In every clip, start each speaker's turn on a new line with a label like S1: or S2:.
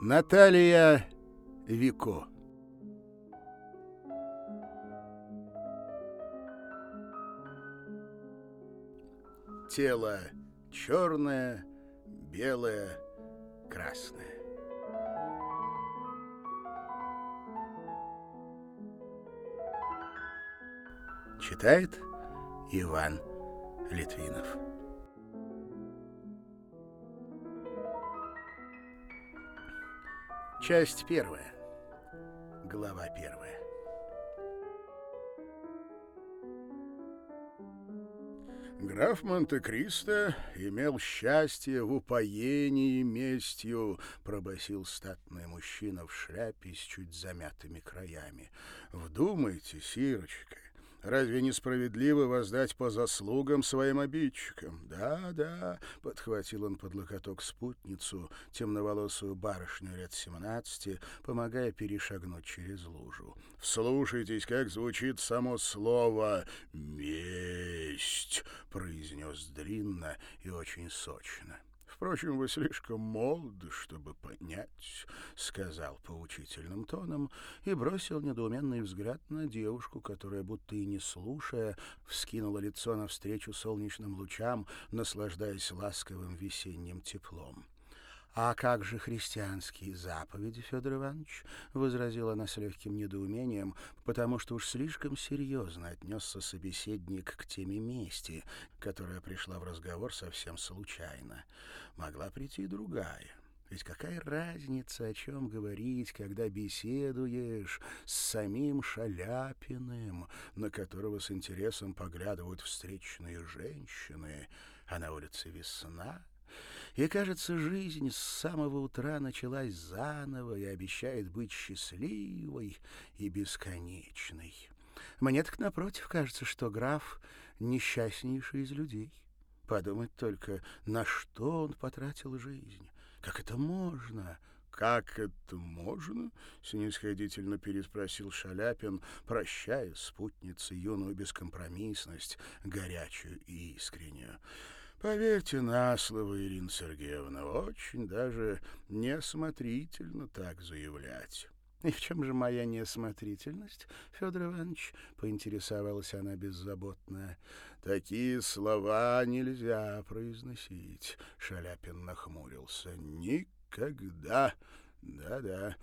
S1: Наталья Вико. Тело черное, белое, красное. Читает Иван Литвинов. Часть первая. Глава первая. Граф Монте-Кристо имел счастье в упоении местью, пробасил статный мужчина в шляпе с чуть замятыми краями. Вдумайтесь, Ирочка, разве несправедливо воздать по заслугам своим обидчикам? Да, подхватил он под локоток спутницу, темноволосую барышню лет 17, помогая перешагнуть через лужу. Вслушайтесь, как звучит само слово «месть», произнес длинно и очень сочно. «Впрочем, вы слишком молоды, чтобы понять», — сказал поучительным тоном и бросил недоуменный взгляд на девушку, которая, будто и не слушая, вскинула лицо навстречу солнечным лучам, наслаждаясь ласковым весенним теплом. «А как же христианские заповеди, Федор Иванович?» — возразила она с легким недоумением, потому что уж слишком серьезно отнесся собеседник к теме мести, которая пришла в разговор совсем случайно. Могла прийти и другая. Ведь какая разница, о чем говорить, когда беседуешь с самим Шаляпиным, на которого с интересом поглядывают встречные женщины, а на улице весна? И, кажется, жизнь с самого утра началась заново и обещает быть счастливой и бесконечной. Мне так, напротив, кажется, что граф — несчастнейший из людей. Подумать только, на что он потратил жизнь. Как это можно? «Как это можно?» — снисходительно переспросил Шаляпин, прощая спутнице юную бескомпромиссность, горячую и искреннюю. «Поверьте на слово, Ирина Сергеевна, очень даже неосмотрительно так заявлять». «И в чем же моя неосмотрительность, Федор Иванович?» — поинтересовалась она беззаботно. «Такие слова нельзя произносить», — Шаляпин нахмурился. «Никогда, да-да,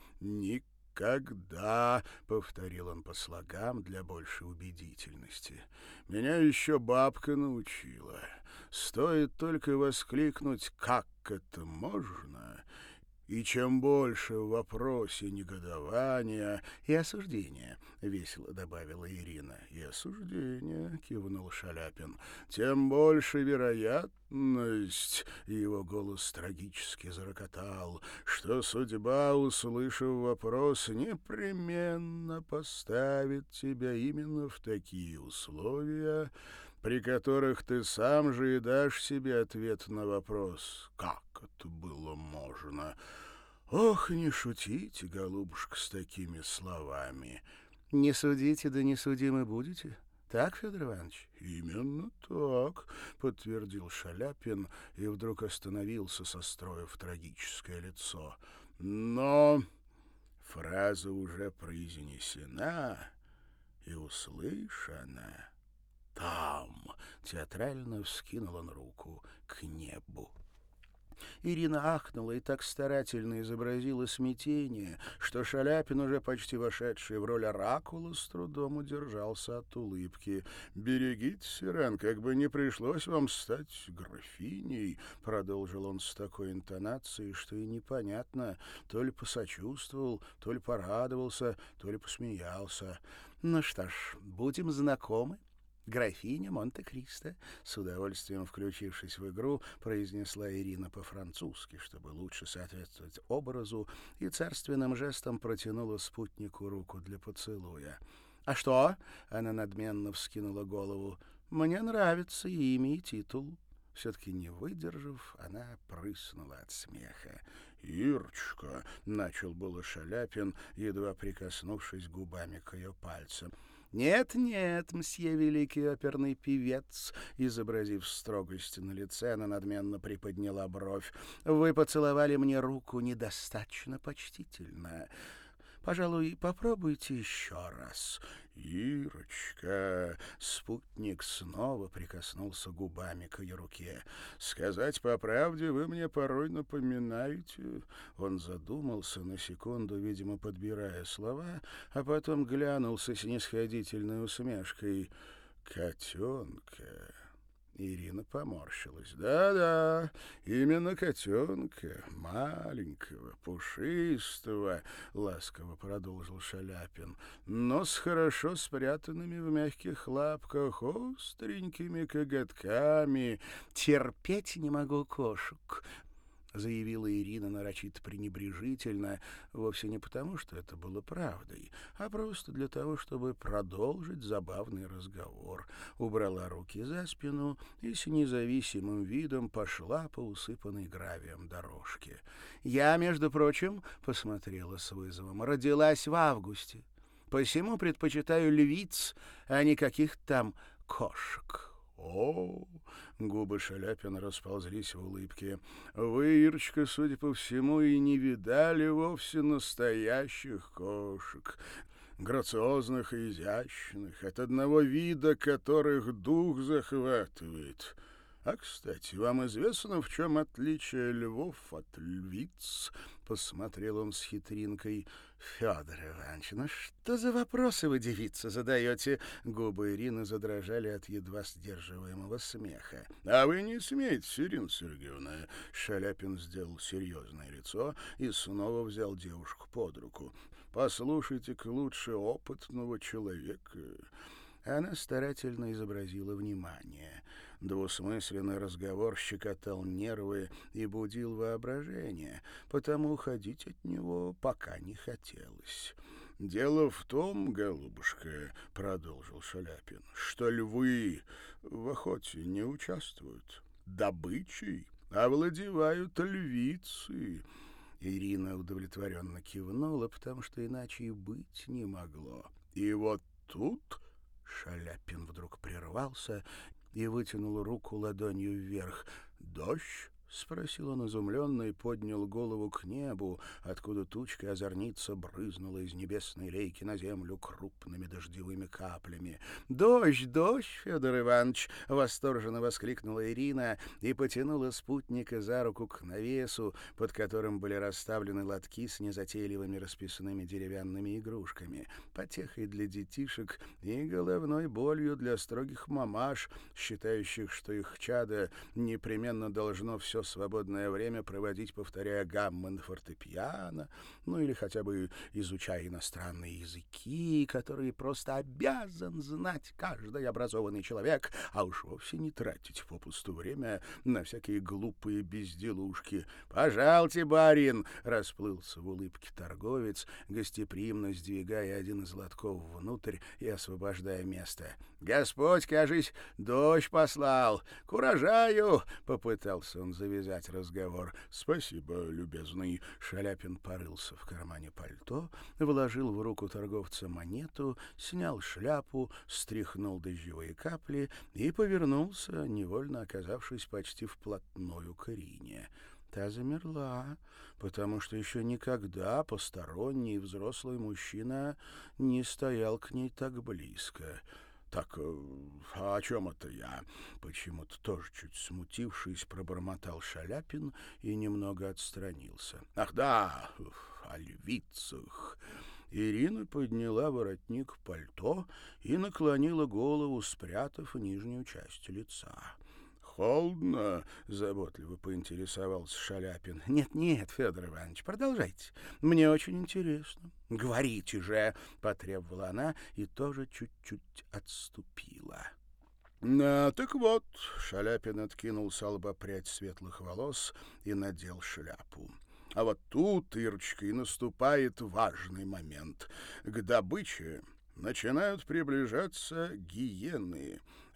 S1: никогда», — повторил он по слогам для большей убедительности. «Меня еще бабка научила. Стоит только воскликнуть «как это можно?», и чем больше в вопросе негодования и осуждения, — весело добавила Ирина. — И осуждения, — кивнул Шаляпин, — тем больше вероятность, — его голос трагически зарокотал, — что судьба, услышав вопрос, непременно поставит тебя именно в такие условия, при которых ты сам же и дашь себе ответ на вопрос «как это было можно?». Ох, не шутите, голубушка, с такими словами. Не судите, да не судимы будете. Так, Федор Иванович? Именно так, подтвердил Шаляпин и вдруг остановился, состроив трагическое лицо. Но фраза уже произнесена и услышана. Там театрально вскинул он руку к небу. Ирина ахнула и так старательно изобразила смятение, что Шаляпин, уже почти вошедший в роль оракула, с трудом удержался от улыбки. «Берегитесь, Иран, как бы не пришлось вам стать графиней», — продолжил он с такой интонацией, что и непонятно, то ли посочувствовал, то ли порадовался, то ли посмеялся. «Ну что ж, будем знакомы. Графиня Монте-Кристо», — с удовольствием включившись в игру, произнесла Ирина по-французски, чтобы лучше соответствовать образу, и царственным жестом протянула спутнику руку для поцелуя. «А что?» — она надменно вскинула голову. «Мне нравится и имя, и титул». Все-таки не выдержав, она прыснула от смеха. «Ирочка!» — начал было Шаляпин, едва прикоснувшись губами к ее пальцам. «Нет-нет, мсье великий оперный певец», — изобразив строгость на лице, она надменно приподняла бровь, — «вы поцеловали мне руку недостаточно почтительно. Пожалуй, попробуйте еще раз». «Ирочка!» — спутник снова прикоснулся губами к ее руке. «Сказать по правде, вы мне порой напоминаете...» Он задумался на секунду, видимо, подбирая слова, а потом глянул со снисходительной усмешкой. «Котенка...» Ирина поморщилась. «Да-да, именно котенка, маленького, пушистого», — ласково продолжил Шаляпин, «но с хорошо спрятанными в мягких лапках остренькими коготками. Терпеть не могу кошек», — заявила Ирина нарочито пренебрежительно, вовсе не потому, что это было правдой, а просто для того, чтобы продолжить забавный разговор. Убрала руки за спину и с независимым видом пошла по усыпанной гравием дорожке. «Я, между прочим, — посмотрела с вызовом, — родилась в августе, посему предпочитаю львиц, а не каких-то там кошек». «О!» — губы Шаляпина расползлись в улыбке. «Вы, Ирочка, судя по всему, и не видали вовсе настоящих кошек, грациозных и изящных, от одного вида которых дух захватывает. А, кстати, вам известно, в чем отличие львов от львиц?» — посмотрел он с хитринкой. «Федор Иванович, ну что за вопросы вы, девица, задаете?» Губы Ирины задрожали от едва сдерживаемого смеха. «А вы не смейтесь, Ирина Сергеевна!» Шаляпин сделал серьезное лицо и снова взял девушку под руку. «Послушайте-ка лучше опытного человека». Она старательно изобразила внимание. Двусмысленный разговор щекотал нервы и будил воображение, потому уходить от него пока не хотелось. «Дело в том, голубушка, — продолжил Шаляпин, — что львы в охоте не участвуют. Добычей овладевают львицы». Ирина удовлетворенно кивнула, потому что иначе и быть не могло. «И вот тут...» Шаляпин вдруг прервался и вытянул руку ладонью вверх. «Дождь?» — спросил он изумленно и поднял голову к небу, откуда тучка озорница брызнула из небесной лейки на землю крупными дождевыми каплями. «Дождь, дождь, Федор Иванович!» — восторженно воскликнула Ирина и потянула спутника за руку к навесу, под которым были расставлены лотки с незатейливыми расписанными деревянными игрушками, потехой для детишек и головной болью для строгих мамаш, считающих, что их чадо непременно должно все свободное время проводить, повторяя гаммы на фортепиано, ну или хотя бы изучая иностранные языки, которые просто обязан знать каждый образованный человек, а уж вовсе не тратить попусту время на всякие глупые безделушки. «Пожалуйте, барин!» — расплылся в улыбке торговец, гостеприимно сдвигая один из лотков внутрь и освобождая место. «Господь, кажись, дождь послал! К урожаю!» — попытался он завязать разговор. «Спасибо, любезный». Шаляпин порылся в кармане пальто, вложил в руку торговца монету, снял шляпу, стряхнул дождевые капли и повернулся, невольно оказавшись почти вплотную к Ирине. Та замерла, потому что еще никогда посторонний взрослый мужчина не стоял к ней так близко. «Так, а о чем это я?» Почему-то тоже чуть смутившись, пробормотал Шаляпин и немного отстранился. «Ах да, о львицах!» Ирина подняла воротник пальто и наклонила голову, спрятав нижнюю часть лица. «Холодно?» — заботливо поинтересовался Шаляпин. «Нет-нет, Федор Иванович, продолжайте. Мне очень интересно». «Говорите же!» — потребовала она и тоже чуть-чуть отступила. Так вот», — Шаляпин откинул с лба прядь светлых волос и надел шляпу. «А вот тут, Ирочка, и наступает важный момент. К добыче начинают приближаться гиены,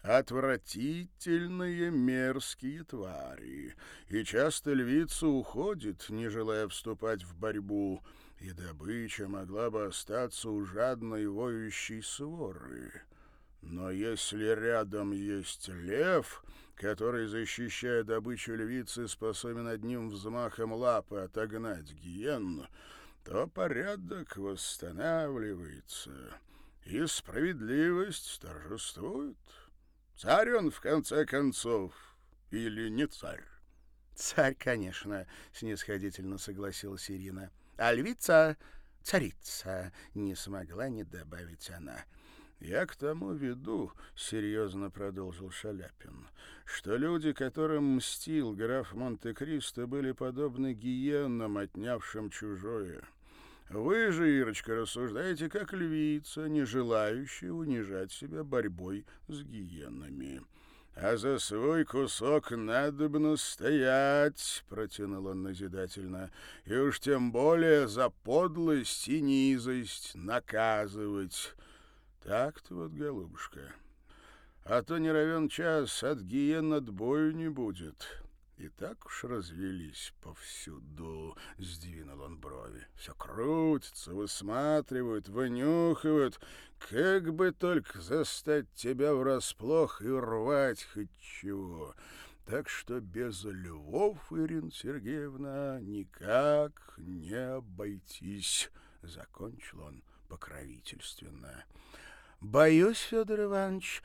S1: отвратительные мерзкие твари, и часто львица уходит, не желая вступать в борьбу. и добыча могла бы остаться у жадной воющей своры. Но если рядом есть лев, который, защищая добычу львицы, способен одним взмахом лапы отогнать гиен, то порядок восстанавливается, и справедливость торжествует. Царь он, в конце концов, или не царь? — Царь, конечно, — снисходительно согласилась Ирина. — А львица — царица, — не смогла не добавить она. — Я к тому веду, — серьезно продолжил Шаляпин, — что люди, которым мстил граф Монте-Кристо, были подобны гиенам, отнявшим чужое. Вы же, Ирочка, рассуждаете как львица, не желающая унижать себя борьбой с гиенами. «А за свой кусок надобно стоять», — протянул он назидательно, «и уж тем более за подлость и низость наказывать. Так-то вот, голубушка, а то не равен час от гиен отбою не будет». И так уж развелись повсюду, — сдвинул он брови. Все крутятся, высматривают, вынюхивают, как бы только застать тебя врасплох и рвать хоть чего. Так что без львов, Ирина Сергеевна, никак не обойтись, — закончил он покровительственно. — Боюсь, Федор Иванович...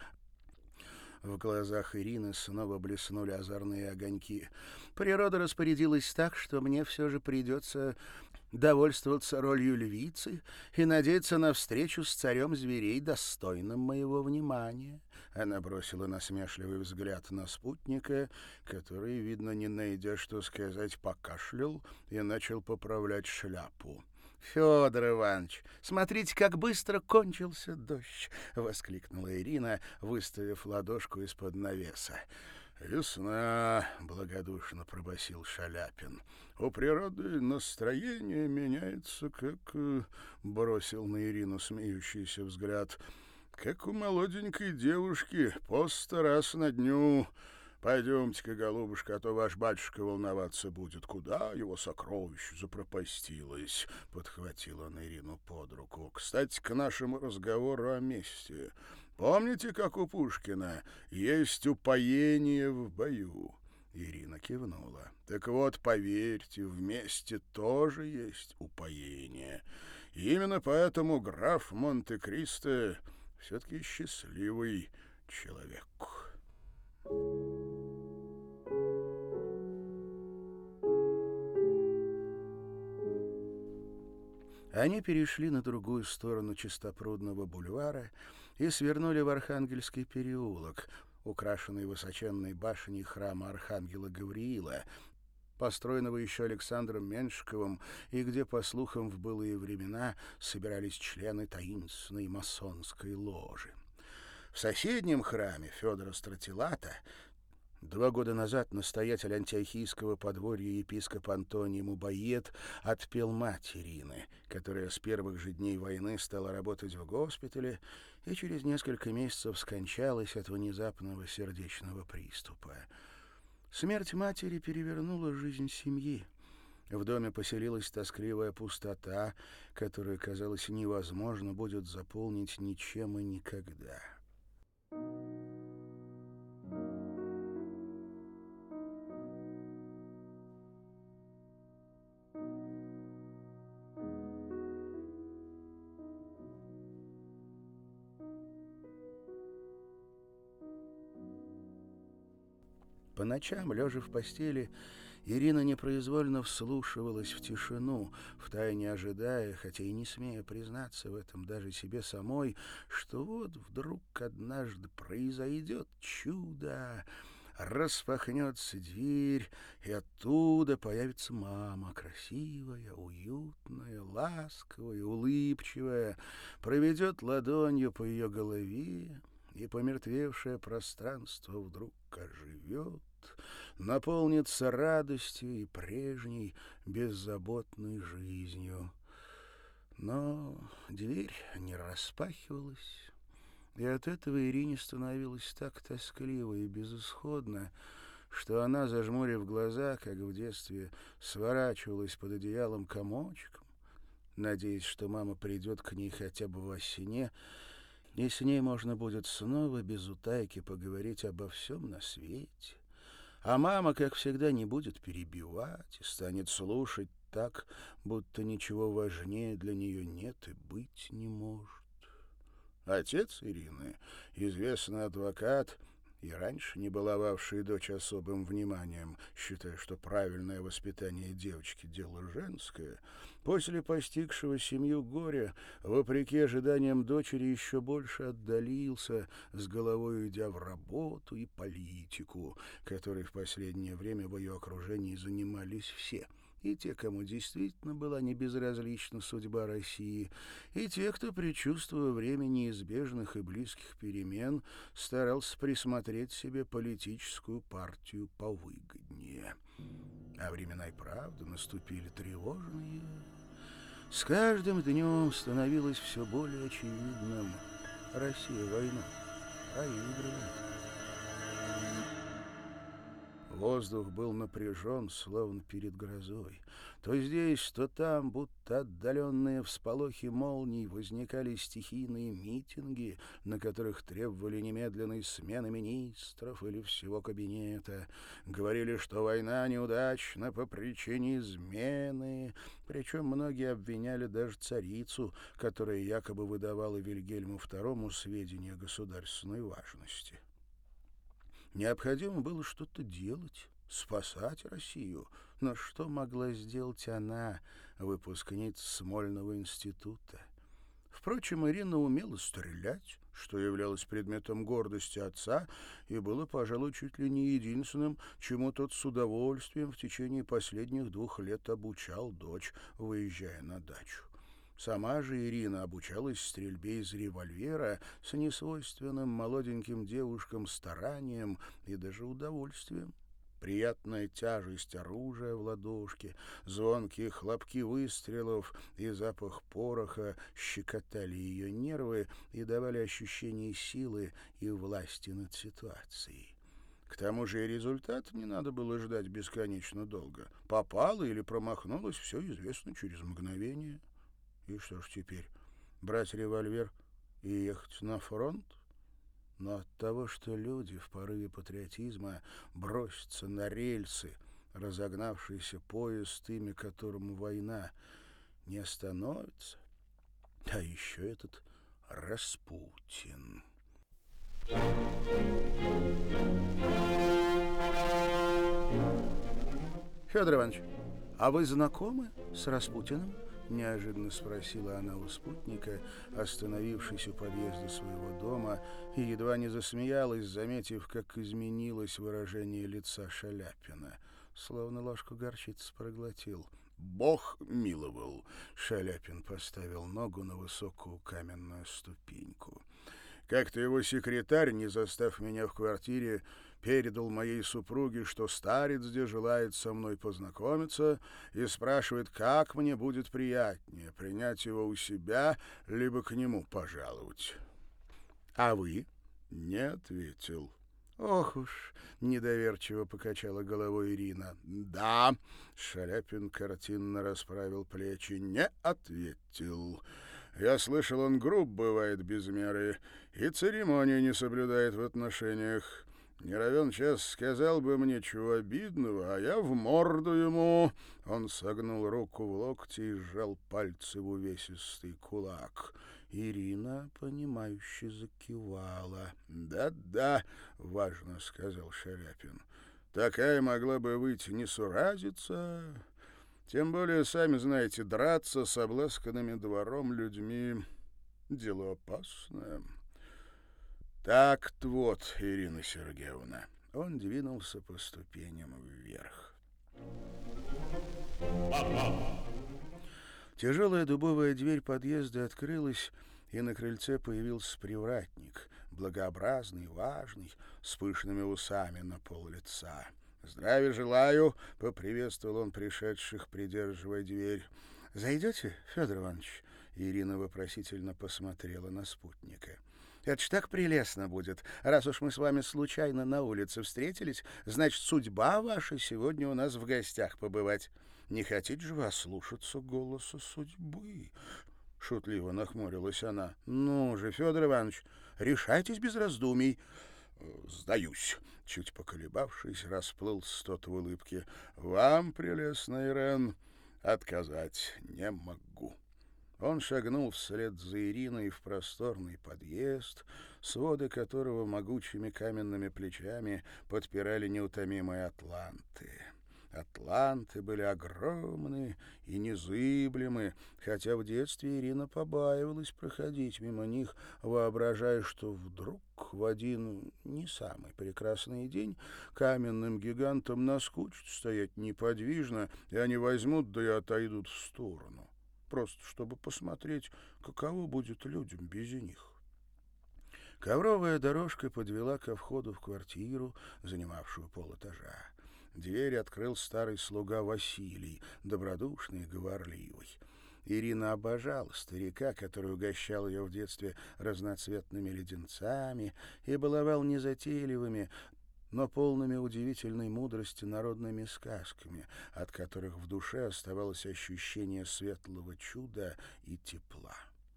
S1: В глазах Ирины снова блеснули озорные огоньки. Природа распорядилась так, что мне все же придется довольствоваться ролью львицы и надеяться на встречу с царем зверей, достойным моего внимания. Она бросила насмешливый взгляд на спутника, который, видно, не найдя что сказать, покашлял и начал поправлять шляпу. — Федор Иванович, смотрите, как быстро кончился дождь! — воскликнула Ирина, выставив ладошку из-под навеса. — Весна! — благодушно пробасил Шаляпин. — У природы настроение меняется, как... — бросил на Ирину смеющийся взгляд. — Как у молоденькой девушки, по 100 раз на дню. Пойдемте-ка, голубушка, а то ваш батюшка волноваться будет. Куда его сокровище запропастилось? — подхватил он Ирину под руку. — Кстати, к нашему разговору о мести. Помните, как у Пушкина есть упоение в бою? Ирина кивнула. Так вот, поверьте, в мести тоже есть упоение. И именно поэтому граф Монте-Кристо все-таки счастливый человек. Они перешли на другую сторону Чистопрудного бульвара и свернули в Архангельский переулок, украшенный высоченной башней храма архангела Гавриила, построенного еще Александром Меншиковым, и где, по слухам, в былые времена собирались члены таинственной масонской ложи. В соседнем храме Федора Стратилата 2 года назад настоятель антиохийского подворья епископ Антоний Мубоед отпел мать Ирины, которая с первых же дней войны стала работать в госпитале и через несколько месяцев скончалась от внезапного сердечного приступа. Смерть матери перевернула жизнь семьи. В доме поселилась тоскливая пустота, которую, казалось, невозможно будет заполнить ничем и никогда. По ночам, лежа в постели, Ирина непроизвольно вслушивалась в тишину, втайне ожидая, хотя и не смея признаться в этом даже себе самой, что вот вдруг однажды произойдет чудо, распахнется дверь, и оттуда появится мама, красивая, уютная, ласковая, улыбчивая, проведет ладонью по ее голове, и помертвевшее пространство вдруг оживет, наполнится радостью и прежней беззаботной жизнью. Но дверь не распахивалась, и от этого Ирине становилось так тоскливо и безысходно, что она, зажмурив глаза, как в детстве, сворачивалась под одеялом комочком надеясь, что мама придет к ней хотя бы во сне, и с ней можно будет снова без утайки поговорить обо всем на свете. А мама, как всегда, не будет перебивать и станет слушать так, будто ничего важнее для нее нет и быть не может. Отец Ирины, известный адвокат, и раньше не баловавший дочь особым вниманием, считая, что правильное воспитание девочки — дело женское, после постигшего семью горя, вопреки ожиданиям дочери, еще больше отдалился, с головой идя в работу и политику, которой в последнее время в ее окружении занимались все — и те, кому действительно была небезразлична судьба России, и те, кто, предчувствуя время неизбежных и близких перемен, старался присмотреть себе политическую партию повыгоднее. А времена и правда наступили тревожные. С каждым днем становилось все более очевидным: Россия войну проигрывает. Воздух был напряжен, словно перед грозой. То здесь, то там, будто отдаленные всполохи молний, возникали стихийные митинги, на которых требовали немедленной смены министров или всего кабинета. Говорили, что война неудачна по причине измены. Причем многие обвиняли даже царицу, которая якобы выдавала Вильгельму II сведения государственной важности. Необходимо было что-то делать, спасать Россию. Но что могла сделать она, выпускница Смольного института? Впрочем, Ирина умела стрелять, что являлось предметом гордости отца и было, пожалуй, чуть ли не единственным, чему тот с удовольствием в течение последних 2 лет обучал дочь, выезжая на дачу. Сама же Ирина обучалась стрельбе из револьвера с несвойственным молоденьким девушкам старанием и даже удовольствием. Приятная тяжесть оружия в ладошке, звонкие хлопки выстрелов и запах пороха щекотали ее нервы и давали ощущение силы и власти над ситуацией. К тому же и результат не надо было ждать бесконечно долго. Попало или промахнулось — все известно через мгновение. И что ж теперь, брать револьвер и ехать на фронт? Но от того, что люди в порыве патриотизма бросятся на рельсы, разогнавшийся поезд, имя которому война, не остановится. А еще этот Распутин. Федор Иванович, а вы знакомы с Распутиным? Неожиданно спросила она у спутника, остановившись у подъезда своего дома, и едва не засмеялась, заметив, как изменилось выражение лица Шаляпина. Словно ложку горчицы проглотил. «Бог миловал!» — Шаляпин поставил ногу на высокую каменную ступеньку. «Как-то его секретарь, не застав меня в квартире, передал моей супруге, что старец где желает со мной познакомиться и спрашивает, как мне будет приятнее, принять его у себя, либо к нему пожаловать. А вы?» «Не ответил». «Ох уж!» — недоверчиво покачала головой Ирина. «Да», — Шаляпин картинно расправил плечи, — «не ответил. Я слышал, он груб бывает без меры и церемонии не соблюдает в отношениях. Не равен час сказал бы мне чего обидного, а я в морду ему». Он согнул руку в локте и сжал пальцы в увесистый кулак. Ирина, понимающе закивала. «Да-да», — важно сказал Шаляпин, — «такая могла бы выйти несуразица. Тем более, сами знаете, драться с обласканными двором людьми — дело опасное». «Так-то вот, Ирина Сергеевна». Он двинулся по ступеням вверх. Тяжелая дубовая дверь подъезда открылась, и на крыльце появился привратник, благообразный, важный, с пышными усами на пол лица. «Здравия желаю!» — поприветствовал он пришедших, придерживая дверь. «Зайдете, Федор Иванович?» — Ирина вопросительно посмотрела на спутника. «Это ж так прелестно будет. Раз уж мы с вами случайно на улице встретились, значит, судьба ваша сегодня у нас в гостях побывать. Не хотите же вы ослушаться голоса судьбы?» Шутливо нахмурилась она. «Ну же, Федор Иванович, решайтесь без раздумий». «Сдаюсь», — чуть поколебавшись, расплылся тот в улыбке. «Вам, прелестный Ирен, отказать не могу». Он шагнул вслед за Ириной в просторный подъезд, своды которого могучими каменными плечами подпирали неутомимые атланты. Атланты были огромны и незыблемы, хотя в детстве Ирина побаивалась проходить мимо них, воображая, что вдруг в один не самый прекрасный день каменным гигантам наскучит стоять неподвижно, и они возьмут да и отойдут в сторону, просто чтобы посмотреть, каково будет людям без них. Ковровая дорожка подвела ко входу в квартиру, занимавшую полэтажа. Дверь открыл старый слуга Василий, добродушный и говорливый. Ирина обожала старика, который угощал ее в детстве разноцветными леденцами и баловал незатейливыми, но полными удивительной мудрости народными сказками, от которых в душе оставалось ощущение светлого чуда и тепла.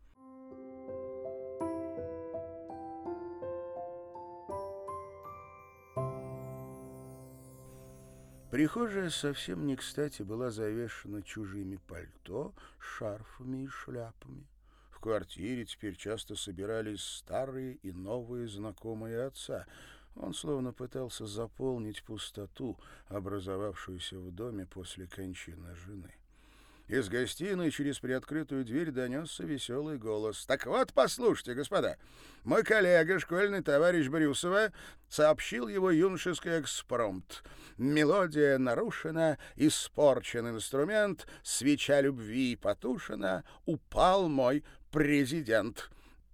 S1: Прихожая совсем не кстати была завешена чужими пальто, шарфами и шляпами. В квартире теперь часто собирались старые и новые знакомые отца. Он словно пытался заполнить пустоту, образовавшуюся в доме после кончины жены. Из гостиной через приоткрытую дверь донесся веселый голос. «Так вот, послушайте, господа, мой коллега, школьный товарищ Брюсова, сообщил его юношеский экспромт. Мелодия нарушена, испорчен инструмент, свеча любви потушена, упал мой президент».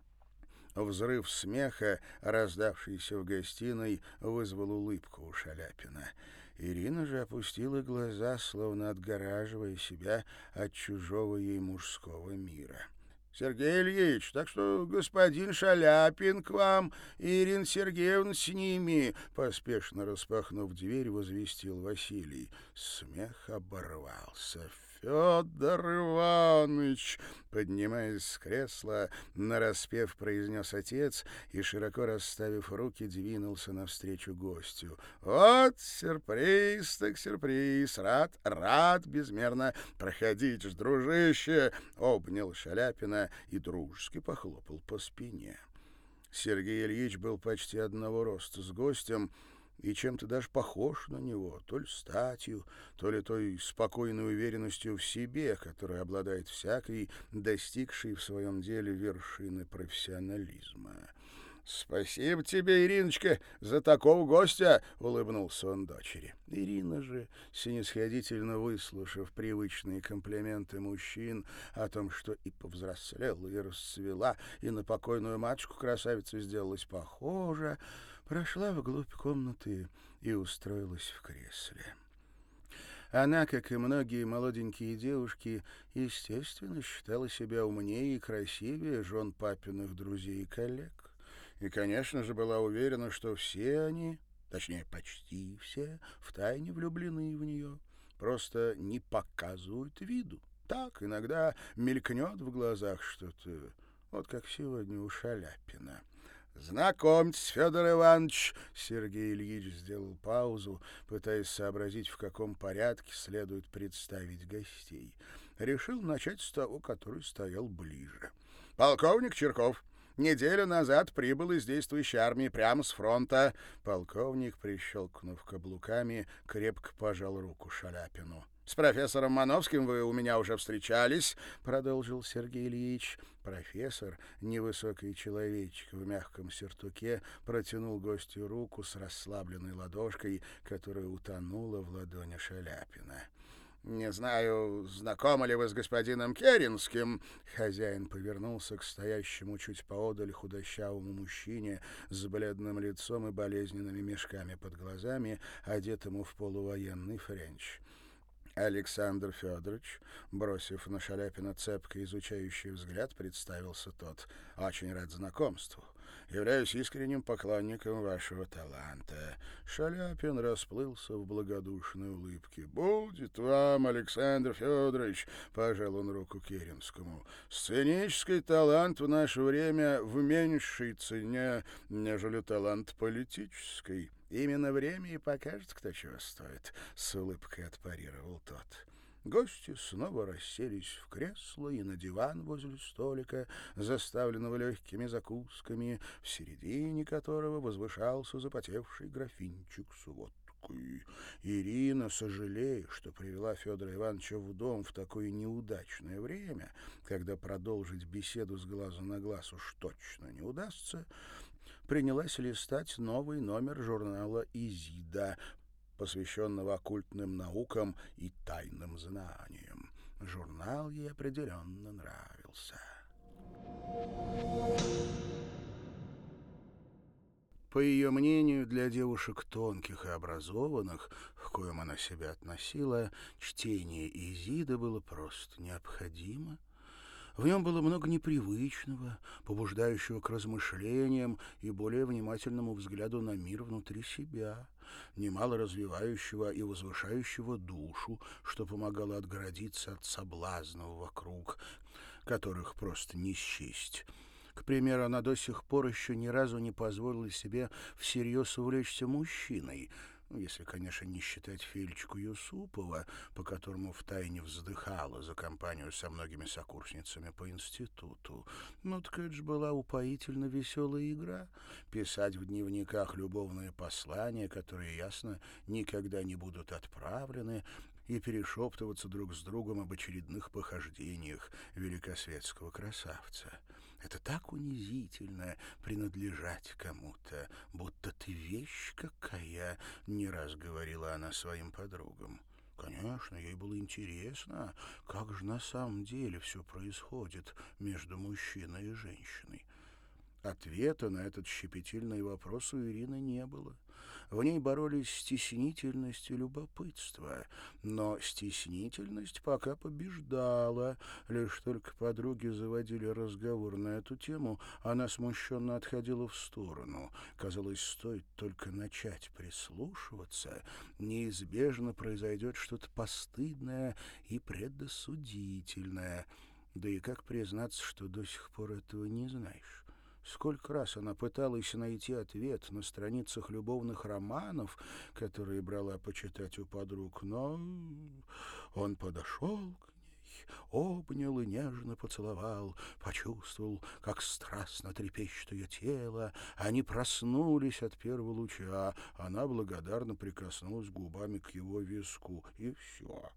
S1: Взрыв смеха, раздавшийся в гостиной, вызвал улыбку у Шаляпина. Ирина же опустила глаза, словно отгораживая себя от чужого ей мужского мира. «Сергей Ильич, так что господин Шаляпин к вам, Ирина Сергеевна с ними», поспешно распахнув дверь, возвестил Василий. Смех оборвался. «Федор Иванович!» Поднимаясь с кресла, нараспев произнес отец и, широко расставив руки, двинулся навстречу гостю. «Вот сюрприз так сюрприз! Рад безмерно! Проходите ж, дружище!» Обнял Шаляпина и дружески похлопал по спине. Сергей Ильич был почти одного роста с гостем и чем-то даже похож на него, то ли статью, то ли той спокойной уверенностью в себе, которой обладает всякий, достигший в своем деле вершины профессионализма. «Спасибо тебе, Ириночка, за такого гостя!» — улыбнулся он дочери. Ирина же, снисходительно выслушав привычные комплименты мужчин о том, что и повзрослела, и расцвела, и на покойную матушку-красавицу сделалась похожа, прошла вглубь комнаты и устроилась в кресле. Она, как и многие молоденькие девушки, естественно, считала себя умнее и красивее жен папиных друзей и коллег. И, конечно же, была уверена, что все они, точнее, почти все, втайне влюблены в нее, просто не показывают виду. Так иногда мелькнет в глазах что-то, вот как сегодня у Шаляпина. «Знакомьтесь, Федор Иванович!» Сергей Ильич сделал паузу, пытаясь сообразить, в каком порядке следует представить гостей. Решил начать с того, который стоял ближе. «Полковник Чирков. Неделю назад прибыл из действующей армии прямо с фронта». Полковник, прищелкнув каблуками, крепко пожал руку Шаляпину. «С профессором Мановским вы у меня уже встречались», — продолжил Сергей Ильич. Профессор, невысокий человечек в мягком сюртуке, протянул гостю руку с расслабленной ладошкой, которая утонула в ладони Шаляпина. «Не знаю, знакомы ли вы с господином Керенским?» Хозяин повернулся к стоящему чуть поодаль худощавому мужчине с бледным лицом и болезненными мешками под глазами, одетому в полувоенный френч. Александр Федорович, бросив на Шаляпина цепко изучающий взгляд, представился тот. «Очень рад знакомству. Являюсь искренним поклонником вашего таланта». Шаляпин расплылся в благодушной улыбке. «Будет вам, Александр Федорович», — пожал он руку Керенскому. «Сценический талант в наше время в меньшей цене, нежели талант политический». «Именно время и покажет, кто чего стоит», — с улыбкой отпарировал тот. Гости снова расселись в кресло и на диван возле столика, заставленного легкими закусками, в середине которого возвышался запотевший графинчик с водкой. Ирина, сожалея, что привела Федора Ивановича в дом в такое неудачное время, когда продолжить беседу с глазу на глаз уж точно не удастся, принялась листать новый номер журнала «Изида», посвященного оккультным наукам и тайным знаниям. Журнал ей определенно нравился. По ее мнению, для девушек тонких и образованных, к коим она себя относила, чтение Изиды было просто необходимо. В нем было много непривычного, побуждающего к размышлениям и более внимательному взгляду на мир внутри себя, немало развивающего и возвышающего душу, что помогало отгородиться от соблазнов вокруг, которых просто не счесть. К примеру, она до сих пор еще ни разу не позволила себе всерьез увлечься мужчиной, если, конечно, не считать Фелечку Юсупова, по которому втайне вздыхала за компанию со многими сокурсницами по институту. Ну, так это же была упоительно веселая игра — писать в дневниках любовные послания, которые, ясно, никогда не будут отправлены, и перешептываться друг с другом об очередных похождениях великосветского красавца. Это так унизительно — принадлежать кому-то, будто ты вещь какая, — не раз говорила она своим подругам. Конечно, ей было интересно, как же на самом деле все происходит между мужчиной и женщиной. Ответа на этот щепетильный вопрос у Ирины не было. В ней боролись стеснительность и любопытство, но стеснительность пока побеждала. Лишь только подруги заводили разговор на эту тему, она смущенно отходила в сторону. Казалось, стоит только начать прислушиваться, неизбежно произойдет что-то постыдное и предосудительное. Да и как признаться, что до сих пор этого не знаешь? Сколько раз она пыталась найти ответ на страницах любовных романов, которые брала почитать у подруг, но он подошел к ней, обнял и нежно поцеловал, почувствовал, как страстно трепещет ее тело. Они проснулись от первого луча, она благодарно прикоснулась губами к его виску, и все.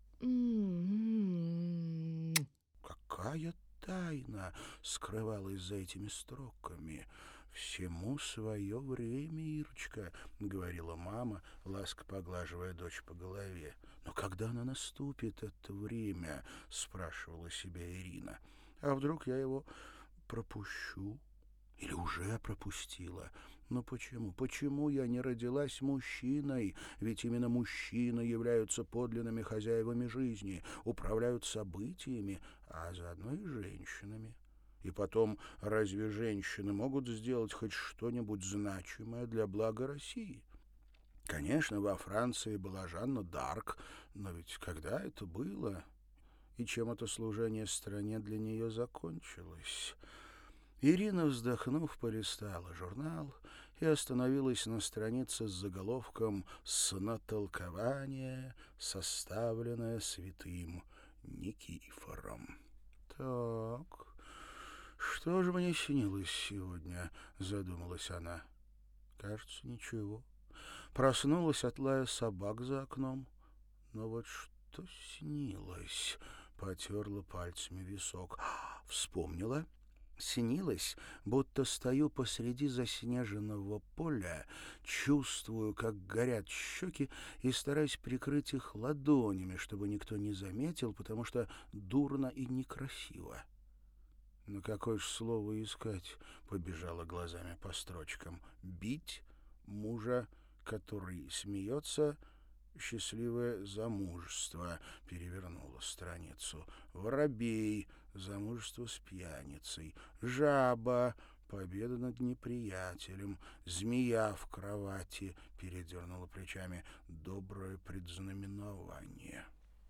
S1: Какая тайна скрывалась за этими строками? «Всему свое время, Ирочка», — говорила мама, ласко поглаживая дочь по голове. «Но когда она наступит, это время?» — спрашивала себя Ирина. «А вдруг я его пропущу? Или уже пропустила? Но почему? Почему я не родилась мужчиной? Ведь именно мужчины являются подлинными хозяевами жизни, управляют событиями, а заодно и женщинами. И потом, разве женщины могут сделать хоть что-нибудь значимое для блага России? Конечно, во Франции была Жанна д'Арк, но ведь когда это было? И чем это служение стране для нее закончилось?» Ирина, вздохнув, полистала журнал и остановилась на странице с заголовком «Снотолкование, составленное святым Никифором». «Так, что же мне снилось сегодня?» — задумалась она. «Кажется, ничего. Проснулась от лая собак за окном. Но вот что снилось?» — потерла пальцами висок. «Вспомнила». Снилось, будто стою посреди заснеженного поля, чувствую, как горят щеки, и стараюсь прикрыть их ладонями, чтобы никто не заметил, потому что дурно и некрасиво. «На какое ж слово искать?» — побежала глазами по строчкам. «Бить мужа, который смеется, счастливое замужество», — перевернула страницу. «Воробей, замужество с пьяницей. Жаба, победа над неприятелем. Змея в кровати передернула плечами. Доброе предзнаменование.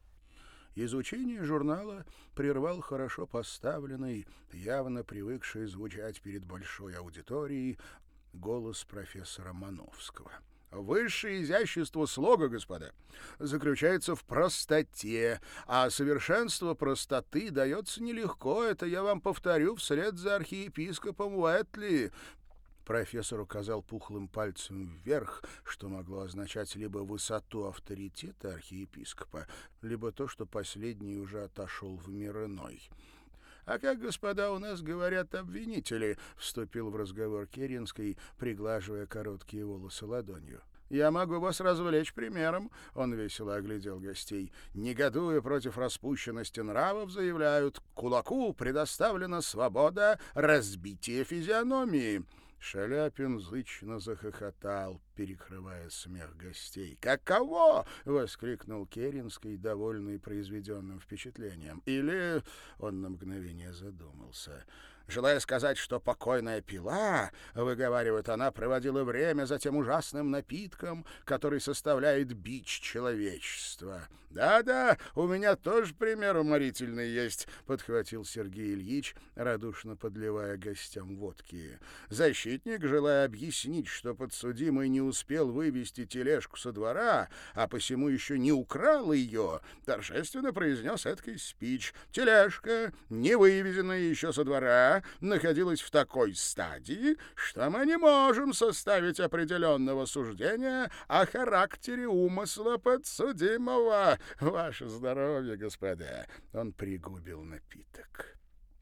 S1: Изучение журнала прервал хорошо поставленный, явно привыкший звучать перед большой аудиторией, голос профессора Мановского. Высшее изящество слога, господа, заключается в простоте, а совершенство простоты дается нелегко. Это я вам повторю вслед за архиепископом Уэтли. Профессор указал пухлым пальцем вверх, что могло означать либо высоту авторитета архиепископа, либо то, что последний уже отошел в мир иной. «А как, господа, у нас говорят обвинители?» — вступил в разговор Керенский, приглаживая короткие волосы ладонью. «Я могу вас развлечь примером», — он весело оглядел гостей. «Негодуя против распущенности нравов, заявляют, кулаку предоставлена свобода разбития физиономии». Шаляпин зычно захохотал, перекрывая смех гостей. «Каково?» — воскликнул Керенский, довольный произведенным впечатлением. «Или...» — он на мгновение задумался. «Желая сказать, что покойная пила, — выговаривает она, — проводила время за тем ужасным напитком, который составляет бич человечества». «Да-да, у меня тоже пример уморительный есть», — подхватил Сергей Ильич, радушно подливая гостям водки. «Защитник, желая объяснить, что подсудимый не успел вывести тележку со двора, а посему еще не украл ее, торжественно произнес эдакий спич. Тележка, не вывезенная еще со двора, находилась в такой стадии, что мы не можем составить определенного суждения о характере умысла подсудимого. Ваше здоровье, господа!» Он пригубил напиток.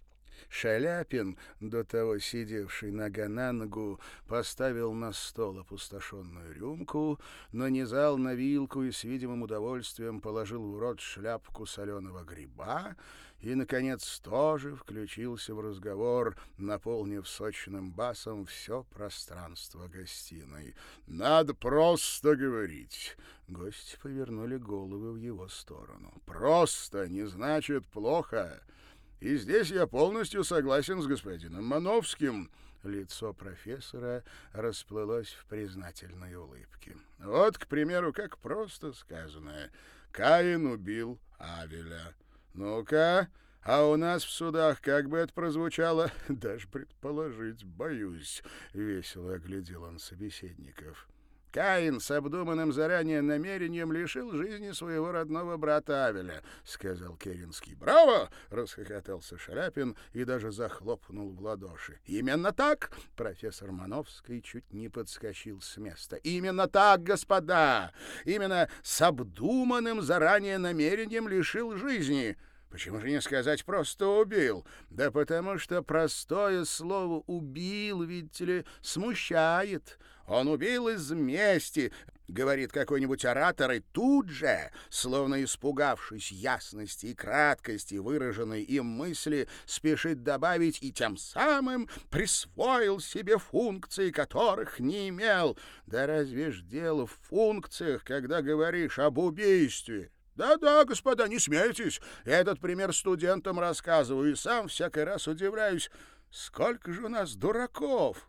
S1: Шаляпин, до того сидевший нога на ногу, поставил на стол опустошенную рюмку, нанизал на вилку и с видимым удовольствием положил в рот шляпку соленого гриба и, наконец, тоже включился в разговор, наполнив сочным басом все пространство гостиной. «Надо просто говорить». Гости повернули головы в его сторону. «Просто не значит плохо. И здесь я полностью согласен с господином Мановским». Лицо профессора расплылось в признательной улыбке. «Вот, к примеру, как просто сказано. Каин убил Авеля. Ну-ка, а у нас в судах как бы это прозвучало? Даже предположить боюсь», — весело оглядел он собеседников. «Каин с обдуманным заранее намерением лишил жизни своего родного брата Авеля», — сказал Керенский. «Браво!» — расхохотался Шаляпин и даже захлопнул в ладоши. «Именно так!» — профессор Мановский чуть не подскочил с места. «Именно так, господа! Именно с обдуманным заранее намерением лишил жизни!» Почему же не сказать «просто убил»? Да потому что простое слово «убил», видите ли, смущает. Он убил из мести, говорит какой-нибудь оратор, и тут же, словно испугавшись ясности и краткости выраженной им мысли, спешит добавить и тем самым присвоил себе функции, которых не имел. Да разве ж дело в функциях, когда говоришь об убийстве? Да-да, господа, не смейтесь. Я этот пример студентам рассказываю и сам всякий раз удивляюсь. Сколько же у нас дураков!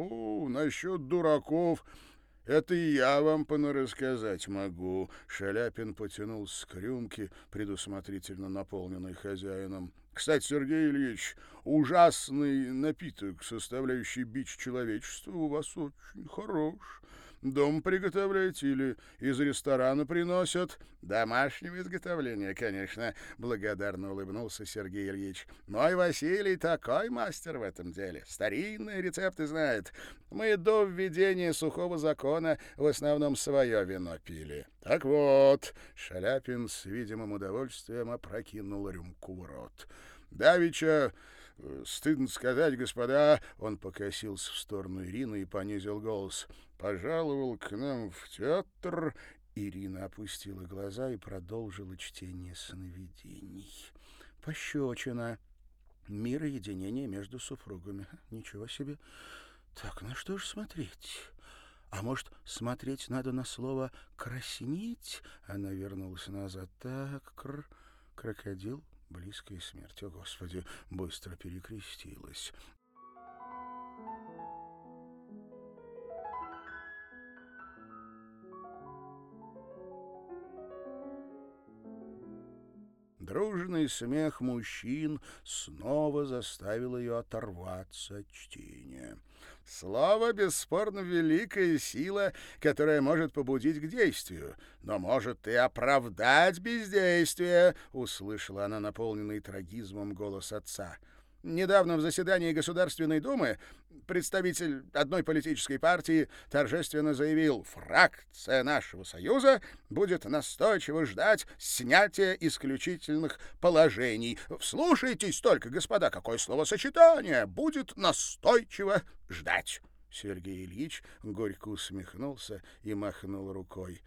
S1: Насчет дураков это и я вам понарассказать могу. Шаляпин потянулся к рюмке, предусмотрительно наполненной хозяином. Кстати, Сергей Ильич, ужасный напиток, составляющий бич человечества, у вас очень хорош. Дом приготовляете или из ресторана приносят? Домашнего изготовления, конечно, благодарно улыбнулся Сергей Ильич. Мой Василий такой мастер в этом деле. Старинные рецепты знает. Мы до введения сухого закона в основном свое вино пили. Так вот, Шаляпин с видимым удовольствием опрокинул рюмку в рот. Давеча, стыдно сказать, господа, он покосился в сторону Ирины и понизил голос. Пожаловал к нам в театр. Ирина опустила глаза и продолжила чтение сновидений. Пощечина. Мир и единение между супругами. Ничего себе. Так, на что ж смотреть? А может, смотреть надо на слово «краснеть»? Она вернулась назад. Так, крокодил, близкая смерть. О, Господи, быстро перекрестилась. Дружный смех мужчин снова заставил ее оторваться от чтения. «Слово, бесспорно, великая сила, которая может побудить к действию, но может и оправдать бездействие», — услышала она наполненный трагизмом голос отца. Недавно в заседании Государственной Думы представитель одной политической партии торжественно заявил: «Фракция нашего союза будет настойчиво ждать снятия исключительных положений». Вслушайтесь только, господа, какое словосочетание! «Будет настойчиво ждать». Сергей Ильич горько усмехнулся и махнул рукой.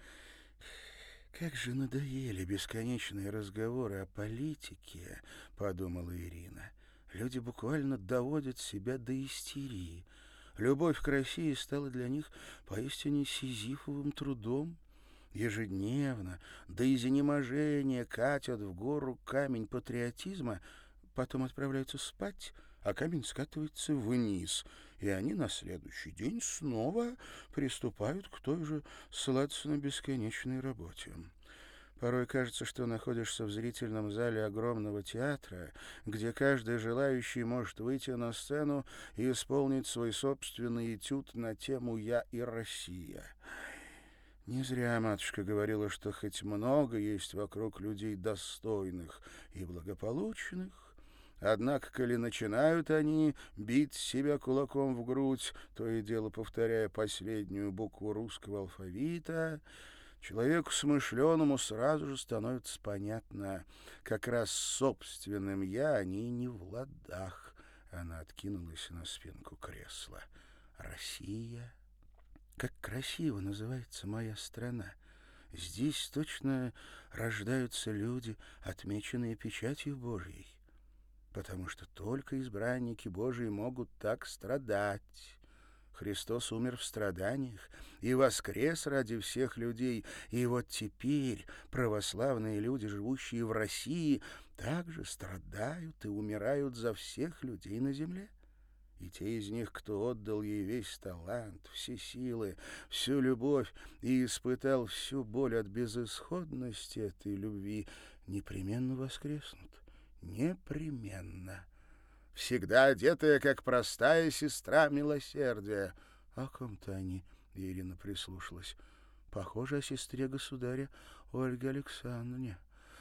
S1: «Как же надоели бесконечные разговоры о политике», — подумала Ирина. «Люди буквально доводят себя до истерии. Любовь к России стала для них поистине сизифовым трудом. Ежедневно, до изнеможения катят в гору камень патриотизма, потом отправляются спать, а камень скатывается вниз, и они на следующий день снова приступают к той же сладостно-бесконечной работе». Порой кажется, что находишься в зрительном зале огромного театра, где каждый желающий может выйти на сцену и исполнить свой собственный этюд на тему «Я и Россия». Не зря матушка говорила, что хоть много есть вокруг людей достойных и благополучных, однако, коли начинают они бить себя кулаком в грудь, то и дело повторяя последнюю букву русского алфавита, человеку смышленому сразу же становится понятно, как раз собственным «я» они не в ладах. Она откинулась на спинку кресла. «Россия? Как красиво называется моя страна! Здесь точно рождаются люди, отмеченные печатью Божьей, потому что только избранники Божьи могут так страдать». Христос умер в страданиях и воскрес ради всех людей. И вот теперь православные люди, живущие в России, также страдают и умирают за всех людей на земле. И те из них, кто отдал ей весь талант, все силы, всю любовь и испытал всю боль от безысходности этой любви, непременно воскреснут. Непременно. Всегда одетая, как простая сестра милосердия. О ком-то они, Ирина прислушалась. Похоже, о сестре государя Ольге Александровне.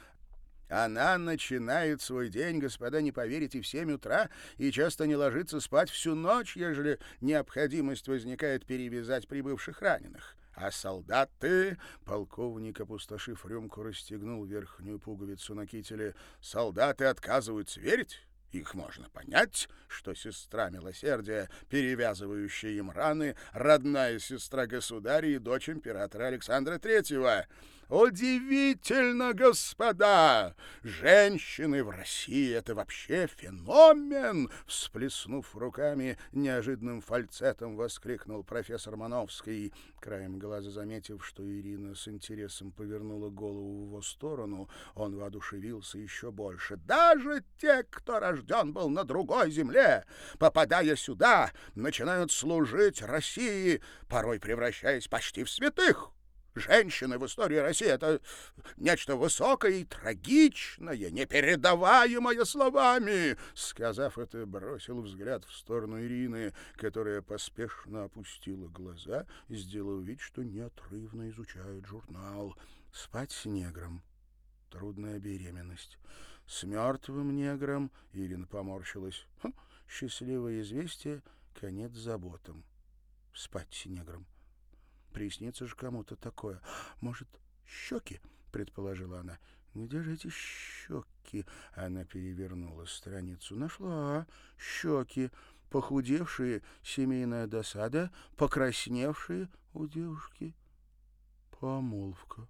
S1: Она начинает свой день, господа, не поверите, в 7 утра и часто не ложится спать всю ночь, ежели необходимость возникает перевязать прибывших раненых. А солдаты, полковник, опустошив рюмку, расстегнул верхнюю пуговицу на кителе, солдаты отказываются верить. Их можно понять, что сестра милосердия, перевязывающая им раны, родная сестра государя и дочь императора Александра Третьего. Удивительно, господа! Женщины в России — это вообще феномен! Всплеснув руками, неожиданным фальцетом воскликнул профессор Мановский. Краем глаза заметив, что Ирина с интересом повернула голову в его сторону, он воодушевился еще больше. Даже те, кто рожден был на другой земле, попадая сюда, начинают служить России, порой превращаясь почти в святых. Женщины в истории России — это нечто высокое и трагичное, непередаваемое словами. Сказав это, бросил взгляд в сторону Ирины, которая поспешно опустила глаза, сделав вид, что неотрывно изучает журнал. Спать с негром — трудная беременность. С мертвым негром — Ирина поморщилась. Счастливое известие — конец заботам. Спать с негром. Приснится же кому-то такое. Может, щеки, предположила она. Где же эти щеки? Она перевернула страницу. Нашла щеки, похудевшие, семейная досада, покрасневшие у девушки. Помолвка.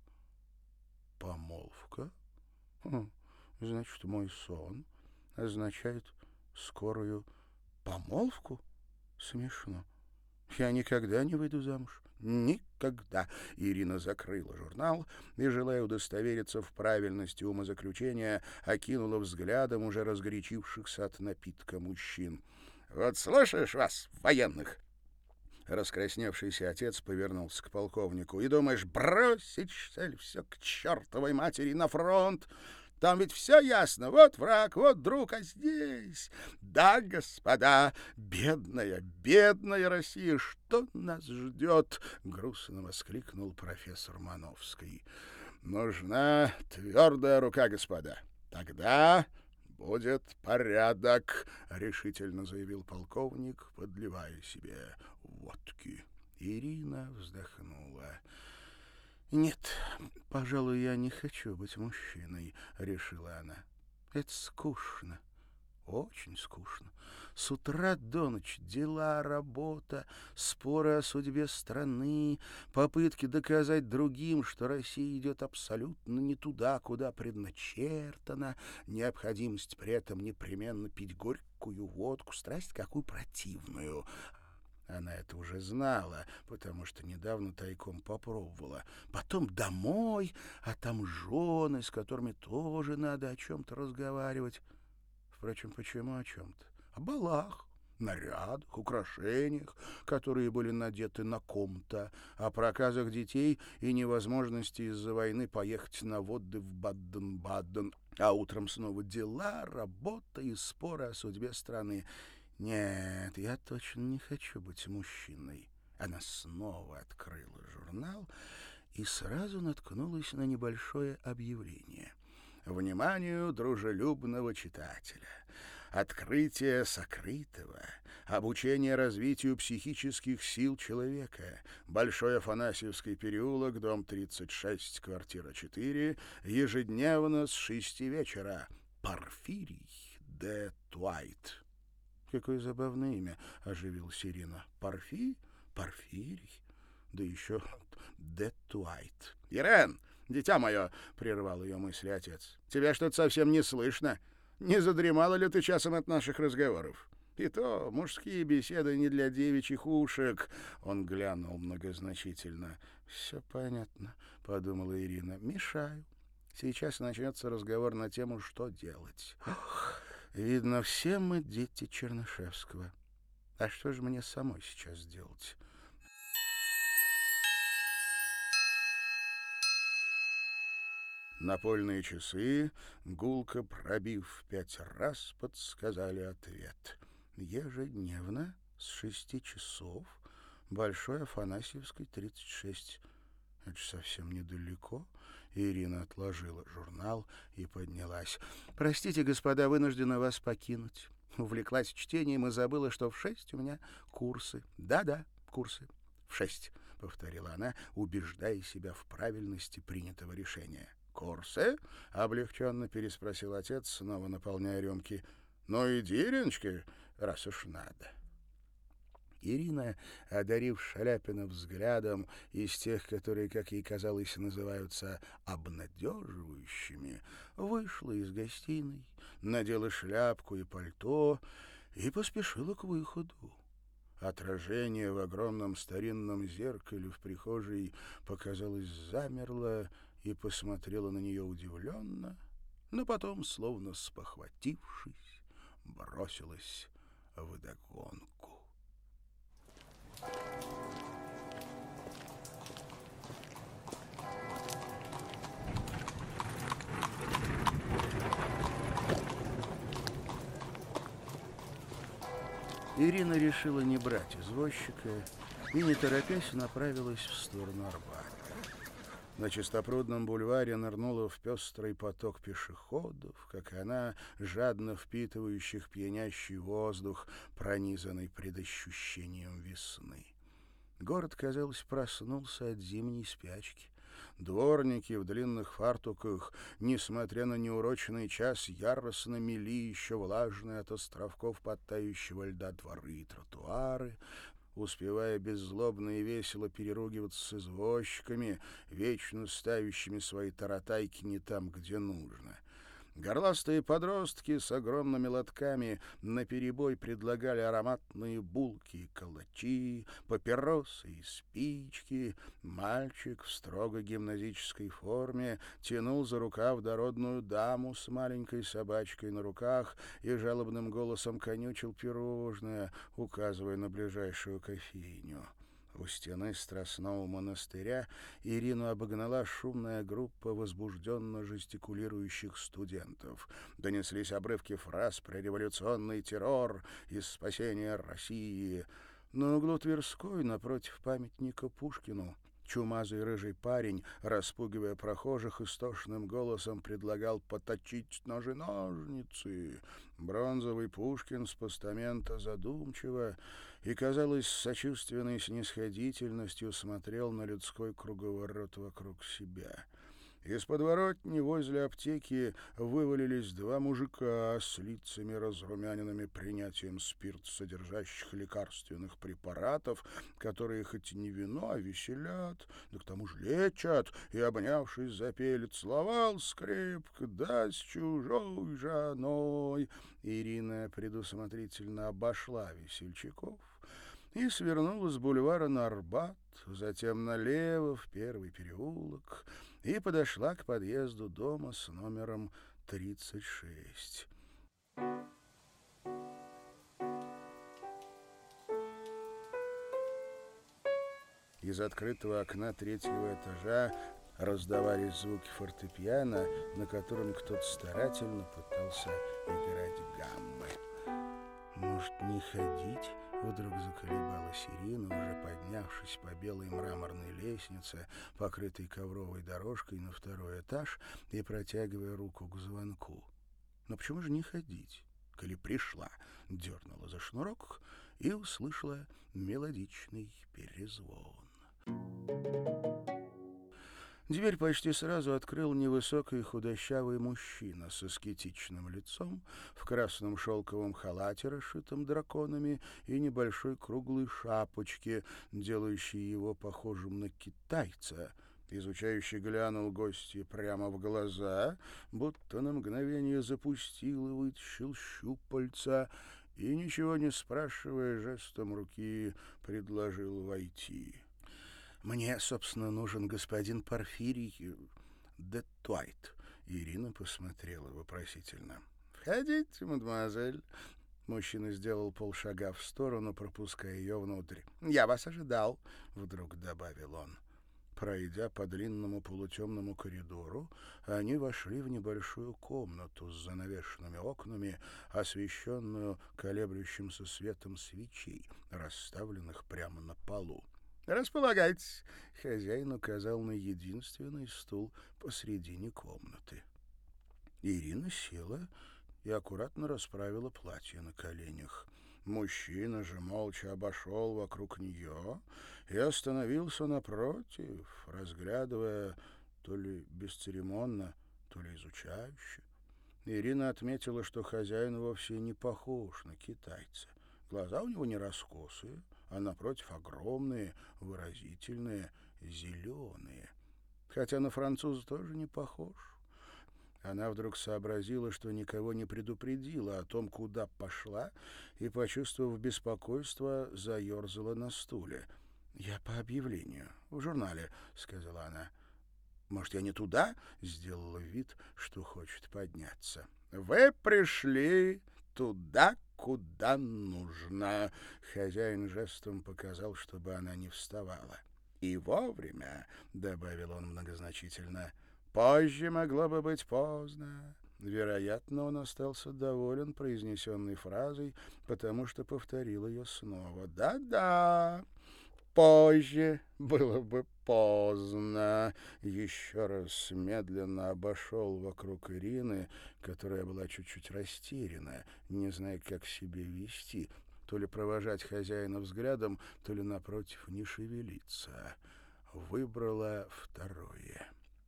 S1: Помолвка? Значит, мой сон означает скорую помолвку? Смешно. Я никогда не выйду замуж. Никогда. Ирина закрыла журнал и, желая удостовериться в правильности умозаключения, окинула взглядом уже разгорячившихся от напитка мужчин. «Вот слушаешь вас, военных!» Раскрасневшийся отец повернулся к полковнику. «И думаешь, бросить, что ли, все к чертовой матери на фронт? Там ведь все ясно. Вот враг, вот друг, а здесь... Да, господа, бедная, бедная Россия, что нас ждет? Грустно воскликнул профессор Мановский. Нужна твердая рука, господа. Тогда будет порядок, решительно заявил полковник, подливая себе водки. Ирина вздохнула. «Нет, пожалуй, я не хочу быть мужчиной», — решила она. «Это скучно, очень скучно. С утра до ночи дела, работа, споры о судьбе страны, попытки доказать другим, что Россия идет абсолютно не туда, куда предначертано, необходимость при этом непременно пить горькую водку, страсть какую противную». Она это уже знала, потому что недавно тайком попробовала. Потом домой, а там жены, с которыми тоже надо о чем-то разговаривать. Впрочем, почему о чем-то? О балах, нарядах, украшениях, которые были надеты на ком-то, о проказах детей и невозможности из-за войны поехать на отдых в Баден-Баден, а утром снова дела, работа и споры о судьбе страны. Нет, я точно не хочу быть мужчиной. Она снова открыла журнал и сразу наткнулась на небольшое объявление. Вниманию дружелюбного читателя. Открытие сокрытого. Обучение развитию психических сил человека. Большой Афанасьевский переулок, дом 36, квартира 4. Ежедневно с 6 вечера. Порфирий де Туайт. «Какое забавное имя!» — оживилась Ирина. Порфирий? Да еще де Туайт. «Ирен, дитя мое!» — прервал ее мысли отец. «Тебя что-то совсем не слышно. Не задремала ли ты часом от наших разговоров? И то мужские беседы не для девичьих ушек». Он глянул многозначительно. «Все понятно», — подумала Ирина. «Мешаю. Сейчас начнется разговор на тему «что делать». Видно, все мы дети Чернышевского. А что же мне самой сейчас делать? Напольные часы, гулко пробив 5 раз, подсказали ответ. Ежедневно с 6 часов, Большой Афанасьевской, 36. Это же совсем недалеко. Ирина отложила журнал и поднялась. «Простите, господа, вынуждена вас покинуть. Увлеклась чтением и забыла, что в 6 у меня курсы. Да-да, курсы. В 6, — повторила она, убеждая себя в правильности принятого решения. «Курсы?» — облегченно переспросил отец, снова наполняя рюмки. «Ну иди, Ириночка, раз уж надо». Ирина, одарив Шаляпина взглядом из тех, которые, как ей казалось, называются обнадеживающими, вышла из гостиной, надела шляпку и пальто и поспешила к выходу. Отражение в огромном старинном зеркале в прихожей, показалось, замерло и посмотрело на нее удивленно, но потом, словно спохватившись, бросилась вдогонку. Ирина решила не брать извозчика и, не торопясь, направилась в сторону Арбата. На Чистопрудном бульваре нырнула в пестрый поток пешеходов, как и она, жадно впитывающих пьянящий воздух, пронизанный предощущением весны. Город, казалось, проснулся от зимней спячки. Дворники в длинных фартуках, несмотря на неурочный час, яростно мели еще влажные от островков подтающего льда дворы и тротуары, успевая беззлобно и весело переругиваться с извозчиками, вечно ставящими свои таратайки не там, где нужно. Горластые подростки с огромными лотками наперебой предлагали ароматные булки и калачи, папиросы и спички. Мальчик в строго гимназической форме тянул за рукав дородную даму с маленькой собачкой на руках и жалобным голосом конючил пирожное, указывая на ближайшую кофейню. У стены Страстного монастыря Ирину обогнала шумная группа возбужденно жестикулирующих студентов. Донеслись обрывки фраз про революционный террор и спасение России. На углу Тверской, напротив памятника Пушкину, чумазый рыжий парень, распугивая прохожих, истошным голосом предлагал поточить ножи-ножницы. Бронзовый Пушкин с постамента задумчиво и, казалось, с сочувственной снисходительностью смотрел на людской круговорот вокруг себя. Из подворотни возле аптеки вывалились два мужика с лицами, разрумяненными принятием спиртсодержащих лекарственных препаратов, которые хоть и не вино, а веселят, да к тому же лечат, и, обнявшись, запели: «Целовал скрепко, да с чужой женой». Ирина предусмотрительно обошла весельчаков и свернула с бульвара на Арбат, затем налево в первый переулок, и подошла к подъезду дома с номером 36. Из открытого окна третьего этажа раздавались звуки фортепиано, на котором кто-то старательно пытался играть гаммы. «Может, не ходить?» — вдруг заколебалась Ирина, уже поднявшись по белой мраморной лестнице, покрытой ковровой дорожкой, на второй этаж и протягивая руку к звонку. «Но почему же не ходить?» Коли пришла, дернула за шнурок и услышала мелодичный перезвон. Дверь почти сразу открыл невысокий худощавый мужчина с аскетичным лицом, в красном шелковом халате, расшитом драконами, и небольшой круглой шапочке, делающей его похожим на китайца. Изучающий глянул гостье прямо в глаза, будто на мгновение запустил и вытащил щупальца, и, ничего не спрашивая, жестом руки предложил войти. «Мне, собственно, нужен господин Порфирий де Туайт». Ирина посмотрела вопросительно. «Входите, мадемуазель». Мужчина сделал полшага в сторону, пропуская ее внутрь. «Я вас ожидал», — вдруг добавил он. Пройдя по длинному полутемному коридору, они вошли в небольшую комнату с занавешенными окнами, освещенную колеблющимся светом свечей, расставленных прямо на полу. «Располагайтесь», — хозяин указал на единственный стул посредине комнаты. Ирина села и аккуратно расправила платье на коленях. Мужчина же молча обошел вокруг нее и остановился напротив, разглядывая то ли бесцеремонно, то ли изучающе. Ирина отметила, что хозяин вовсе не похож на китайца. Глаза у него не раскосые, а напротив огромные, выразительные, зеленые. Хотя на француза тоже не похож. Она вдруг сообразила, что никого не предупредила о том, куда пошла, и, почувствовав беспокойство, заерзала на стуле. «Я по объявлению. В журнале», — сказала она. «Может, я не туда?» — сделала вид, что хочет подняться. «Вы пришли туда, куда нужно», — хозяин жестом показал, чтобы она не вставала. «И вовремя», — добавил он многозначительно. «Позже могло бы быть поздно». Вероятно, он остался доволен произнесенной фразой, потому что повторил ее снова. «Да-да, позже было бы поздно». Еще раз медленно обошел вокруг Ирины, которая была чуть-чуть растеряна, не зная, как себя вести, то ли провожать хозяина взглядом, то ли, напротив, не шевелиться. Выбрала второе.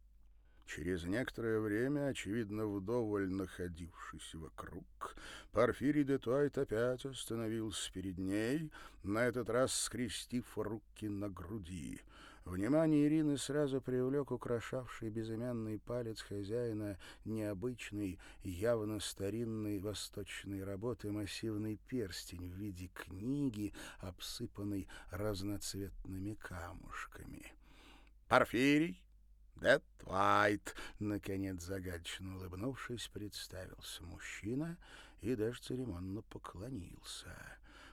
S1: Через некоторое время, очевидно, вдоволь находившись вокруг, Порфирий де Туайт опять остановился перед ней, на этот раз скрестив руки на груди. Внимание Ирины сразу привлек украшавший безымянный палец хозяина необычный, явно старинной восточной работы массивный перстень в виде книги, обсыпанный разноцветными камушками. «Порфирий де Туайт», наконец, загадочно улыбнувшись, представился мужчина и даже церемонно поклонился.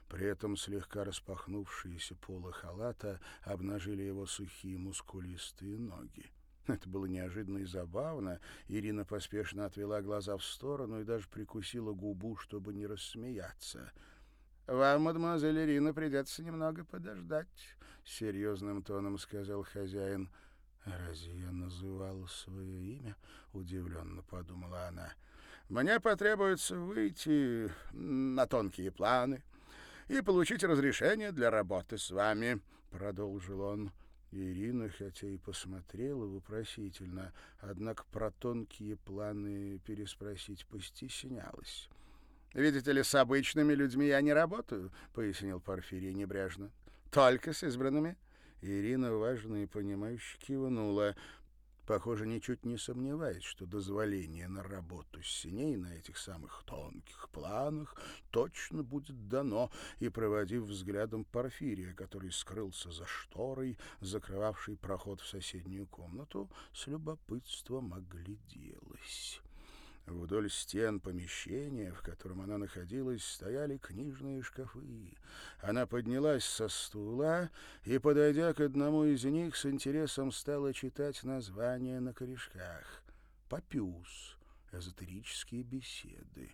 S1: При этом слегка распахнувшиеся полы халата обнажили его сухие мускулистые ноги. Это было неожиданно и забавно. Ирина поспешно отвела глаза в сторону и даже прикусила губу, чтобы не рассмеяться. «Вам, мадемуазель Ирина, придется немного подождать», — серьезным тоном сказал хозяин. «Разве я называла свое имя?» — удивленно подумала она. «Мне потребуется выйти на тонкие планы и получить разрешение для работы с вами», — продолжил он. Ирина, хотя и посмотрела вопросительно, однако про тонкие планы переспросить постеснялась. «Видите ли, с обычными людьми я не работаю», — пояснил Порфирий небрежно. «Только с избранными». Ирина важно и понимающе кивнула, похоже, ничуть не сомневаясь, что дозволение на работу с ней на этих самых тонких планах точно будет дано, и, проводив взглядом Порфирия, который скрылся за шторой, закрывавшей проход в соседнюю комнату, с любопытством огляделась. Вдоль стен помещения, в котором она находилась, стояли книжные шкафы. Она поднялась со стула и, подойдя к одному из них, с интересом стала читать названия на корешках. «Папюс. Эзотерические беседы».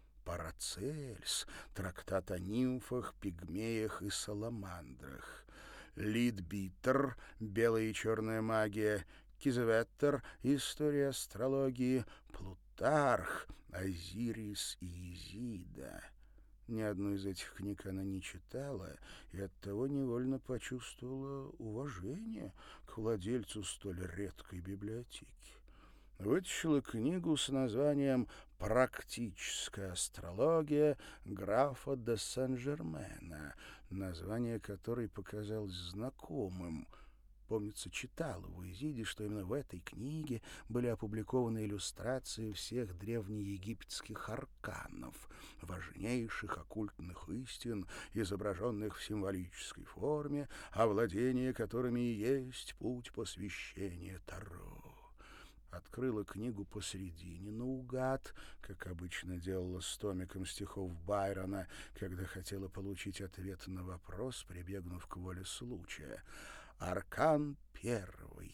S1: «Парацельс. Трактат о нимфах, пигмеях и саламандрах». «Лидбитер. Белая и черная магия». Кизеветтер, история астрологии, Плутарх, Азирис и Изида. Ни одну из этих книг она не читала и оттого невольно почувствовала уважение к владельцу столь редкой библиотеки. Вытащила книгу с названием «Практическая астрология графа де Сен-Жермена», название которой показалось знакомым. Помнится, читала в Изиде, что именно в этой книге были опубликованы иллюстрации всех древнеегипетских арканов, важнейших оккультных истин, изображенных в символической форме, овладение которыми и есть путь посвящения Таро. Открыла книгу посредине, наугад, как обычно делала с томиком стихов Байрона, когда хотела получить ответ на вопрос, прибегнув к воле случая. «Аркан первый.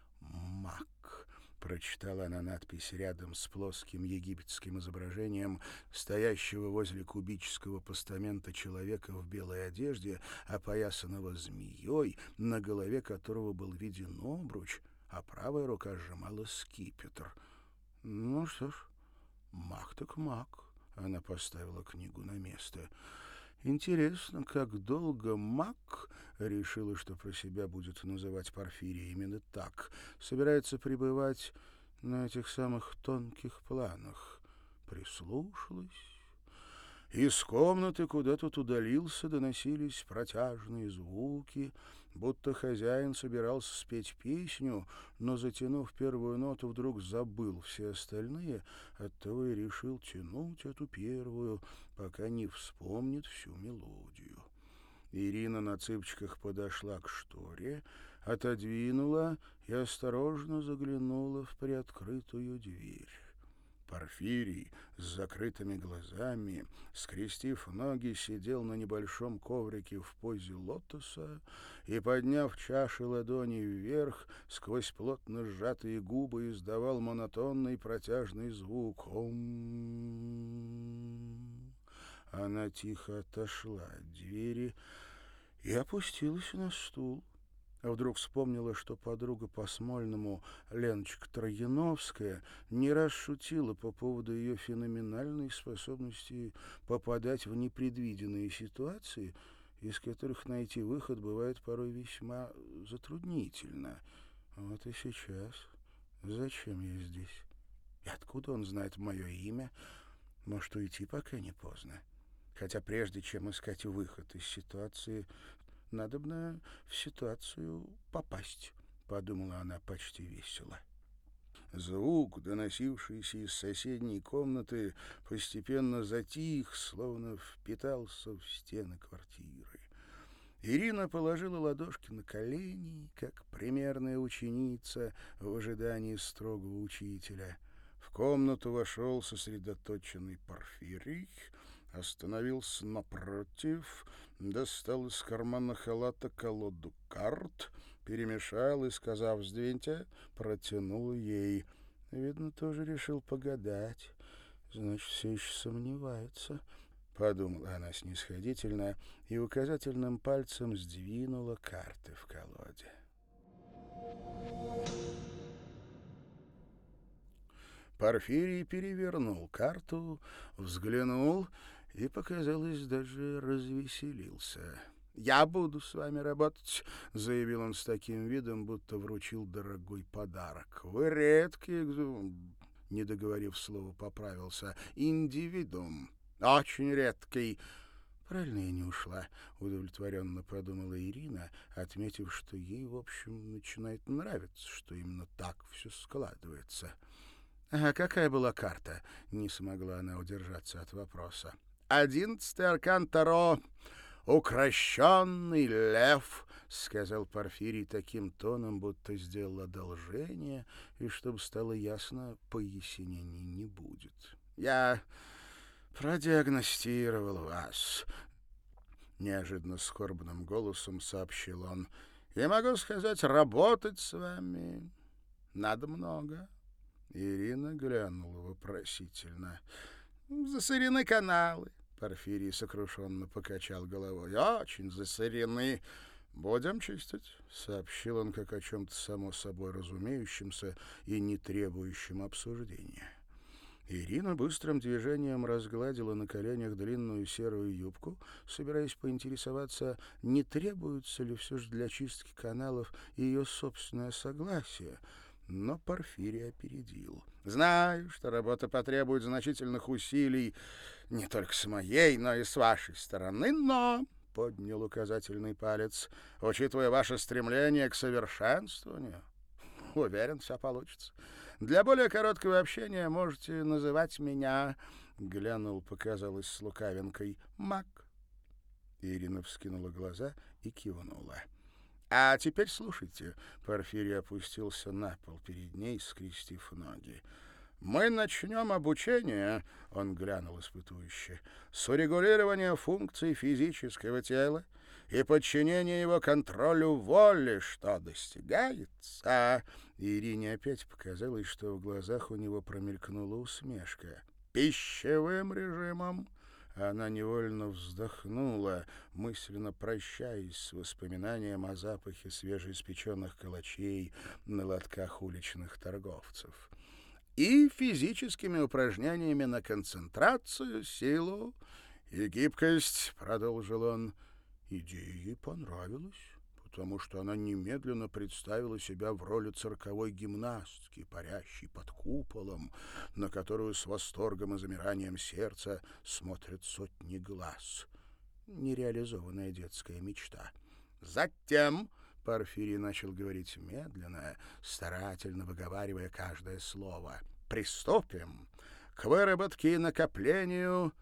S1: Маг», — прочитала она надпись рядом с плоским египетским изображением стоящего возле кубического постамента человека в белой одежде, опоясанного змеей, на голове которого был виден обруч, а правая рука сжимала скипетр. «Ну что ж, маг так маг», — она поставила книгу на место. «Интересно, как долго маг, решила, что про себя будет называть Порфирий именно так, собирается пребывать на этих самых тонких планах». Прислушалась. Из комнаты, куда тут удалился, доносились протяжные звуки, будто хозяин собирался спеть песню, но, затянув первую ноту, вдруг забыл все остальные, оттого и решил тянуть эту первую, пока не вспомнит всю мелодию. Ирина на цыпочках подошла к шторе, отодвинула и осторожно заглянула в приоткрытую дверь. Порфирий с закрытыми глазами, скрестив ноги, сидел на небольшом коврике в позе лотоса и, подняв чаши ладоней вверх, сквозь плотно сжатые губы издавал монотонный протяжный звук «Ом». Она тихо отошла от двери и опустилась на стул. А вдруг вспомнила, что подруга по Смольному, Леночка Трояновская, не раз шутила по поводу ее феноменальной способности попадать в непредвиденные ситуации, из которых найти выход бывает порой весьма затруднительно. Вот и сейчас. Зачем я здесь? И откуда он знает мое имя? Может, уйти, пока не поздно? Хотя прежде чем искать выход из ситуации, надобно в ситуацию попасть, — подумала она почти весело. Звук, доносившийся из соседней комнаты, постепенно затих, словно впитался в стены квартиры. Ирина положила ладошки на колени, как примерная ученица в ожидании строгого учителя. В комнату вошел сосредоточенный Порфирий, остановился напротив, достал из кармана халата колоду карт, перемешал и, сказав «сдвиньте», протянул ей. Видно, тоже решил погадать. Значит, все еще сомневается, — подумала она снисходительно и указательным пальцем сдвинула карты в колоде. Порфирий перевернул карту, взглянул и, показалось, даже развеселился. «Я буду с вами работать», — заявил он с таким видом, будто вручил дорогой подарок. «Вы редкий, не договорив слова, поправился, индивидуум, очень редкий». «Правильно я не ушла», — удовлетворенно подумала Ирина, отметив, что ей, в общем, начинает нравиться, что именно так все складывается. «А какая была карта?» — не смогла она удержаться от вопроса. «11-й аркан Таро. Укращенный лев», — сказал Порфирий таким тоном, будто сделал одолжение, и, чтобы стало ясно, пояснений не будет. «Я продиагностировал вас», — неожиданно скорбным голосом сообщил он. «И могу сказать, работать с вами надо много». Ирина глянула вопросительно. «Засорены каналы», — Порфирий сокрушенно покачал головой. «Очень засорены. Будем чистить», — сообщил он, как о чем-то само собой разумеющемся и не требующем обсуждения. Ирина быстрым движением разгладила на коленях длинную серую юбку, собираясь поинтересоваться, не требуется ли все же для чистки каналов ее собственное согласие. Но Порфирий опередил. «Знаю, что работа потребует значительных усилий не только с моей, но и с вашей стороны, но...» — поднял указательный палец. «Учитывая ваше стремление к совершенствованию, уверен, все получится. Для более короткого общения можете называть меня...» — глянул, показалось с лукавинкой, — «Мак». Ирина вскинула глаза и кивнула. «А теперь слушайте», — Порфирий опустился на пол перед ней, скрестив ноги. «Мы начнем обучение», — он глянул испытующе, «с урегулирования функций физического тела и подчинения его контролю воли, что достигается». Ирине опять показалось, что в глазах у него промелькнула усмешка. «Пищевым режимом». Она невольно вздохнула, мысленно прощаясь с воспоминанием о запахе свежеиспеченных калачей на лотках уличных торговцев. «И физическими упражнениями на концентрацию, силу и гибкость», — продолжил он. Идея ей понравилась, потому что она немедленно представила себя в роли цирковой гимнастки, парящей под куполом, на которую с восторгом и замиранием сердца смотрят сотни глаз. Нереализованная детская мечта. «Затем», — Порфирий начал говорить медленно, старательно выговаривая каждое слово, «приступим к выработке и накоплению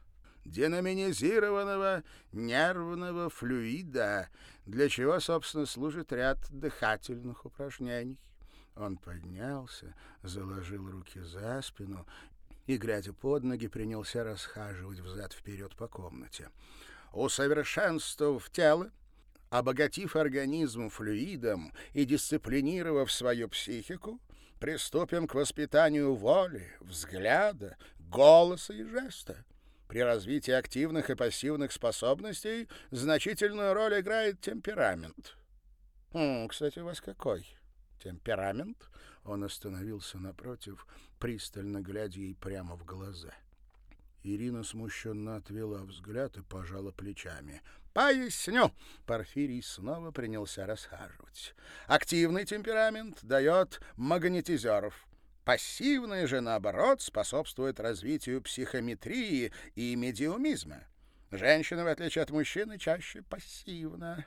S1: динаминизированного нервного флюида, для чего, собственно, служит ряд дыхательных упражнений». Он поднялся, заложил руки за спину и, глядя под ноги, принялся расхаживать взад-вперед по комнате. «Усовершенствовав тело, обогатив организм флюидом и дисциплинировав свою психику, приступим к воспитанию воли, взгляда, голоса и жеста. При развитии активных и пассивных способностей значительную роль играет темперамент». «Кстати, у вас какой темперамент?» Он остановился напротив, пристально глядя ей прямо в глаза. Ирина смущенно отвела взгляд и пожала плечами. «Поясню». Порфирий снова принялся расхаживать. «Активный темперамент дает магнетизеров. Пассивный же, наоборот, способствует развитию психометрии и медиумизма. Женщина, в отличие от мужчины, чаще пассивна.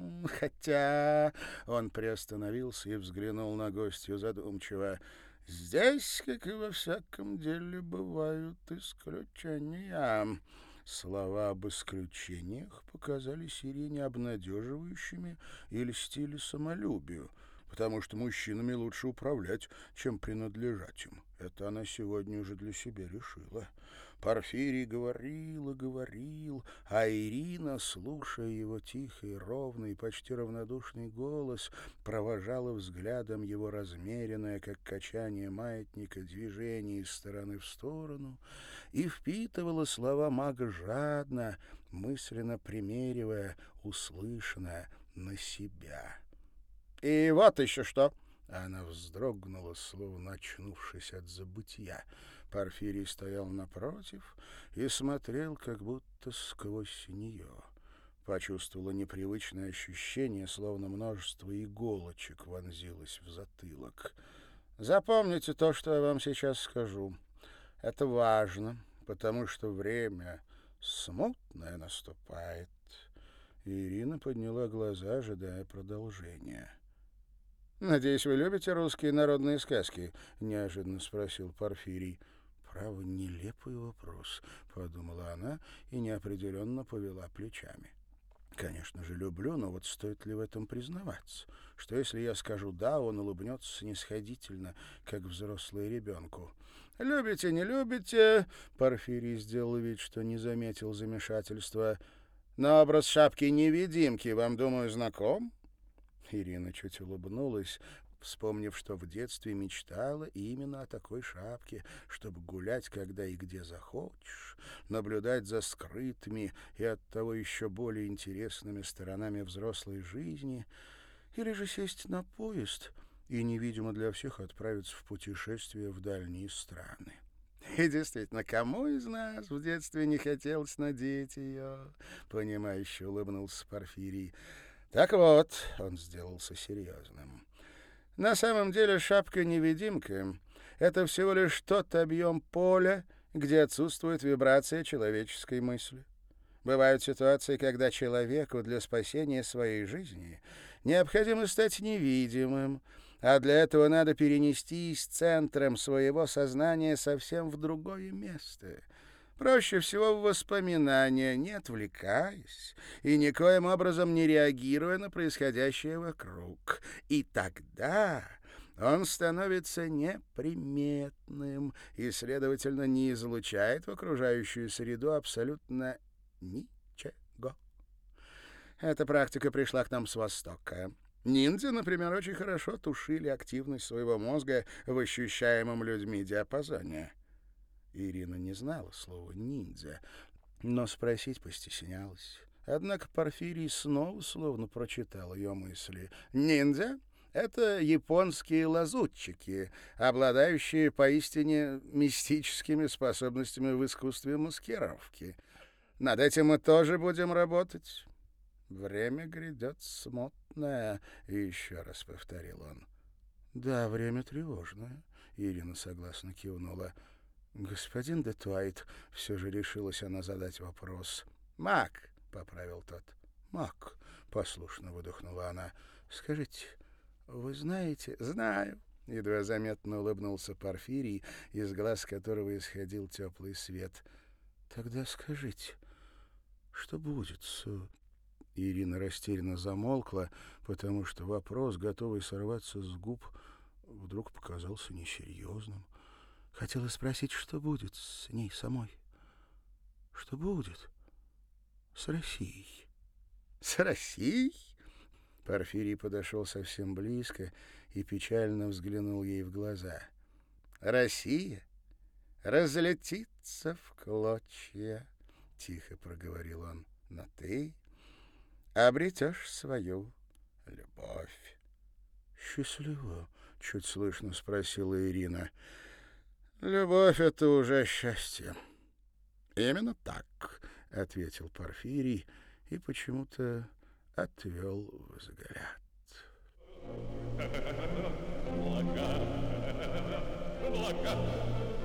S1: Хотя...» Он приостановился и взглянул на гостью задумчиво. «Здесь, как и во всяком деле, бывают исключения». Слова об исключениях показались Ирине обнадеживающими и льстили самолюбию. потому что мужчинами лучше управлять, чем принадлежать им. Это она сегодня уже для себя решила. Порфирий говорил и говорил, а Ирина, слушая его тихий, ровный, почти равнодушный голос, провожала взглядом его размеренное, как качание маятника, движение из стороны в сторону и впитывала слова мага жадно, мысленно примеривая услышанное на себя. «И вот еще что!» Она вздрогнула, словно очнувшись от забытья. Порфирий стоял напротив и смотрел, как будто сквозь нее. Почувствовала непривычное ощущение, словно множество иголочек вонзилось в затылок. «Запомните то, что я вам сейчас скажу. Это важно, потому что время смутное наступает». Ирина подняла глаза, ожидая продолжения. «Надеюсь, вы любите русские народные сказки?» — неожиданно спросил Порфирий. «Право, нелепый вопрос», — подумала она и неопределенно повела плечами. «Конечно же, люблю, но вот стоит ли в этом признаваться? Что если я скажу «да», он улыбнется снисходительно, как взрослый ребенку?» «Любите, не любите?» — Порфирий сделал вид, что не заметил замешательства. «Но образ шапки-невидимки вам, думаю, знаком?» Ирина чуть улыбнулась, вспомнив, что в детстве мечтала именно о такой шапке, чтобы гулять, когда и где захочешь, наблюдать за скрытыми и оттого еще более интересными сторонами взрослой жизни, или же сесть на поезд и невидимо для всех отправиться в путешествие в дальние страны. И действительно, кому из нас в детстве не хотелось надеть ее? Понимающе улыбнулся Порфирий. Так вот, он сделался серьезным. На самом деле шапка-невидимка — это всего лишь тот объем поля, где отсутствует вибрация человеческой мысли. Бывают ситуации, когда человеку для спасения своей жизни необходимо стать невидимым, а для этого надо перенестись центром своего сознания совсем в другое место. Проще всего в воспоминания, не отвлекаясь и никоим образом не реагируя на происходящее вокруг. И тогда он становится неприметным и, следовательно, не излучает в окружающую среду абсолютно ничего. Эта практика пришла к нам с Востока. Ниндзя, например, очень хорошо тушили активность своего мозга в ощущаемом людьми диапазоне. Ирина не знала слова «ниндзя», но спросить постеснялась. Однако Порфирий снова словно прочитал ее мысли. «Ниндзя — это японские лазутчики, обладающие поистине мистическими способностями в искусстве маскировки. Над этим мы тоже будем работать. Время грядет смутное», — еще раз повторил он. «Да, время тревожное», — Ирина согласно кивнула. «Господин де Туайт», — все же решилась она задать вопрос. «Мак», — поправил тот. «Мак», — послушно выдохнула она. «Скажите, вы знаете?» «Знаю», — едва заметно улыбнулся Порфирий, из глаз которого исходил теплый свет. «Тогда скажите, что будет с...» Ирина растерянно замолкла, потому что вопрос, готовый сорваться с губ, вдруг показался несерьезным. Хотела спросить, что будет с ней самой. Что будет с Россией? С Россией? Порфирий подошел совсем близко и печально взглянул ей в глаза. Россия разлетится в клочья, тихо проговорил он, но ты обретешь свою любовь. Счастливо? Чуть слышно спросила Ирина. «Любовь — это уже счастье». «Именно так», — ответил Порфирий и почему-то отвел взгляд.
S2: Блага, блага.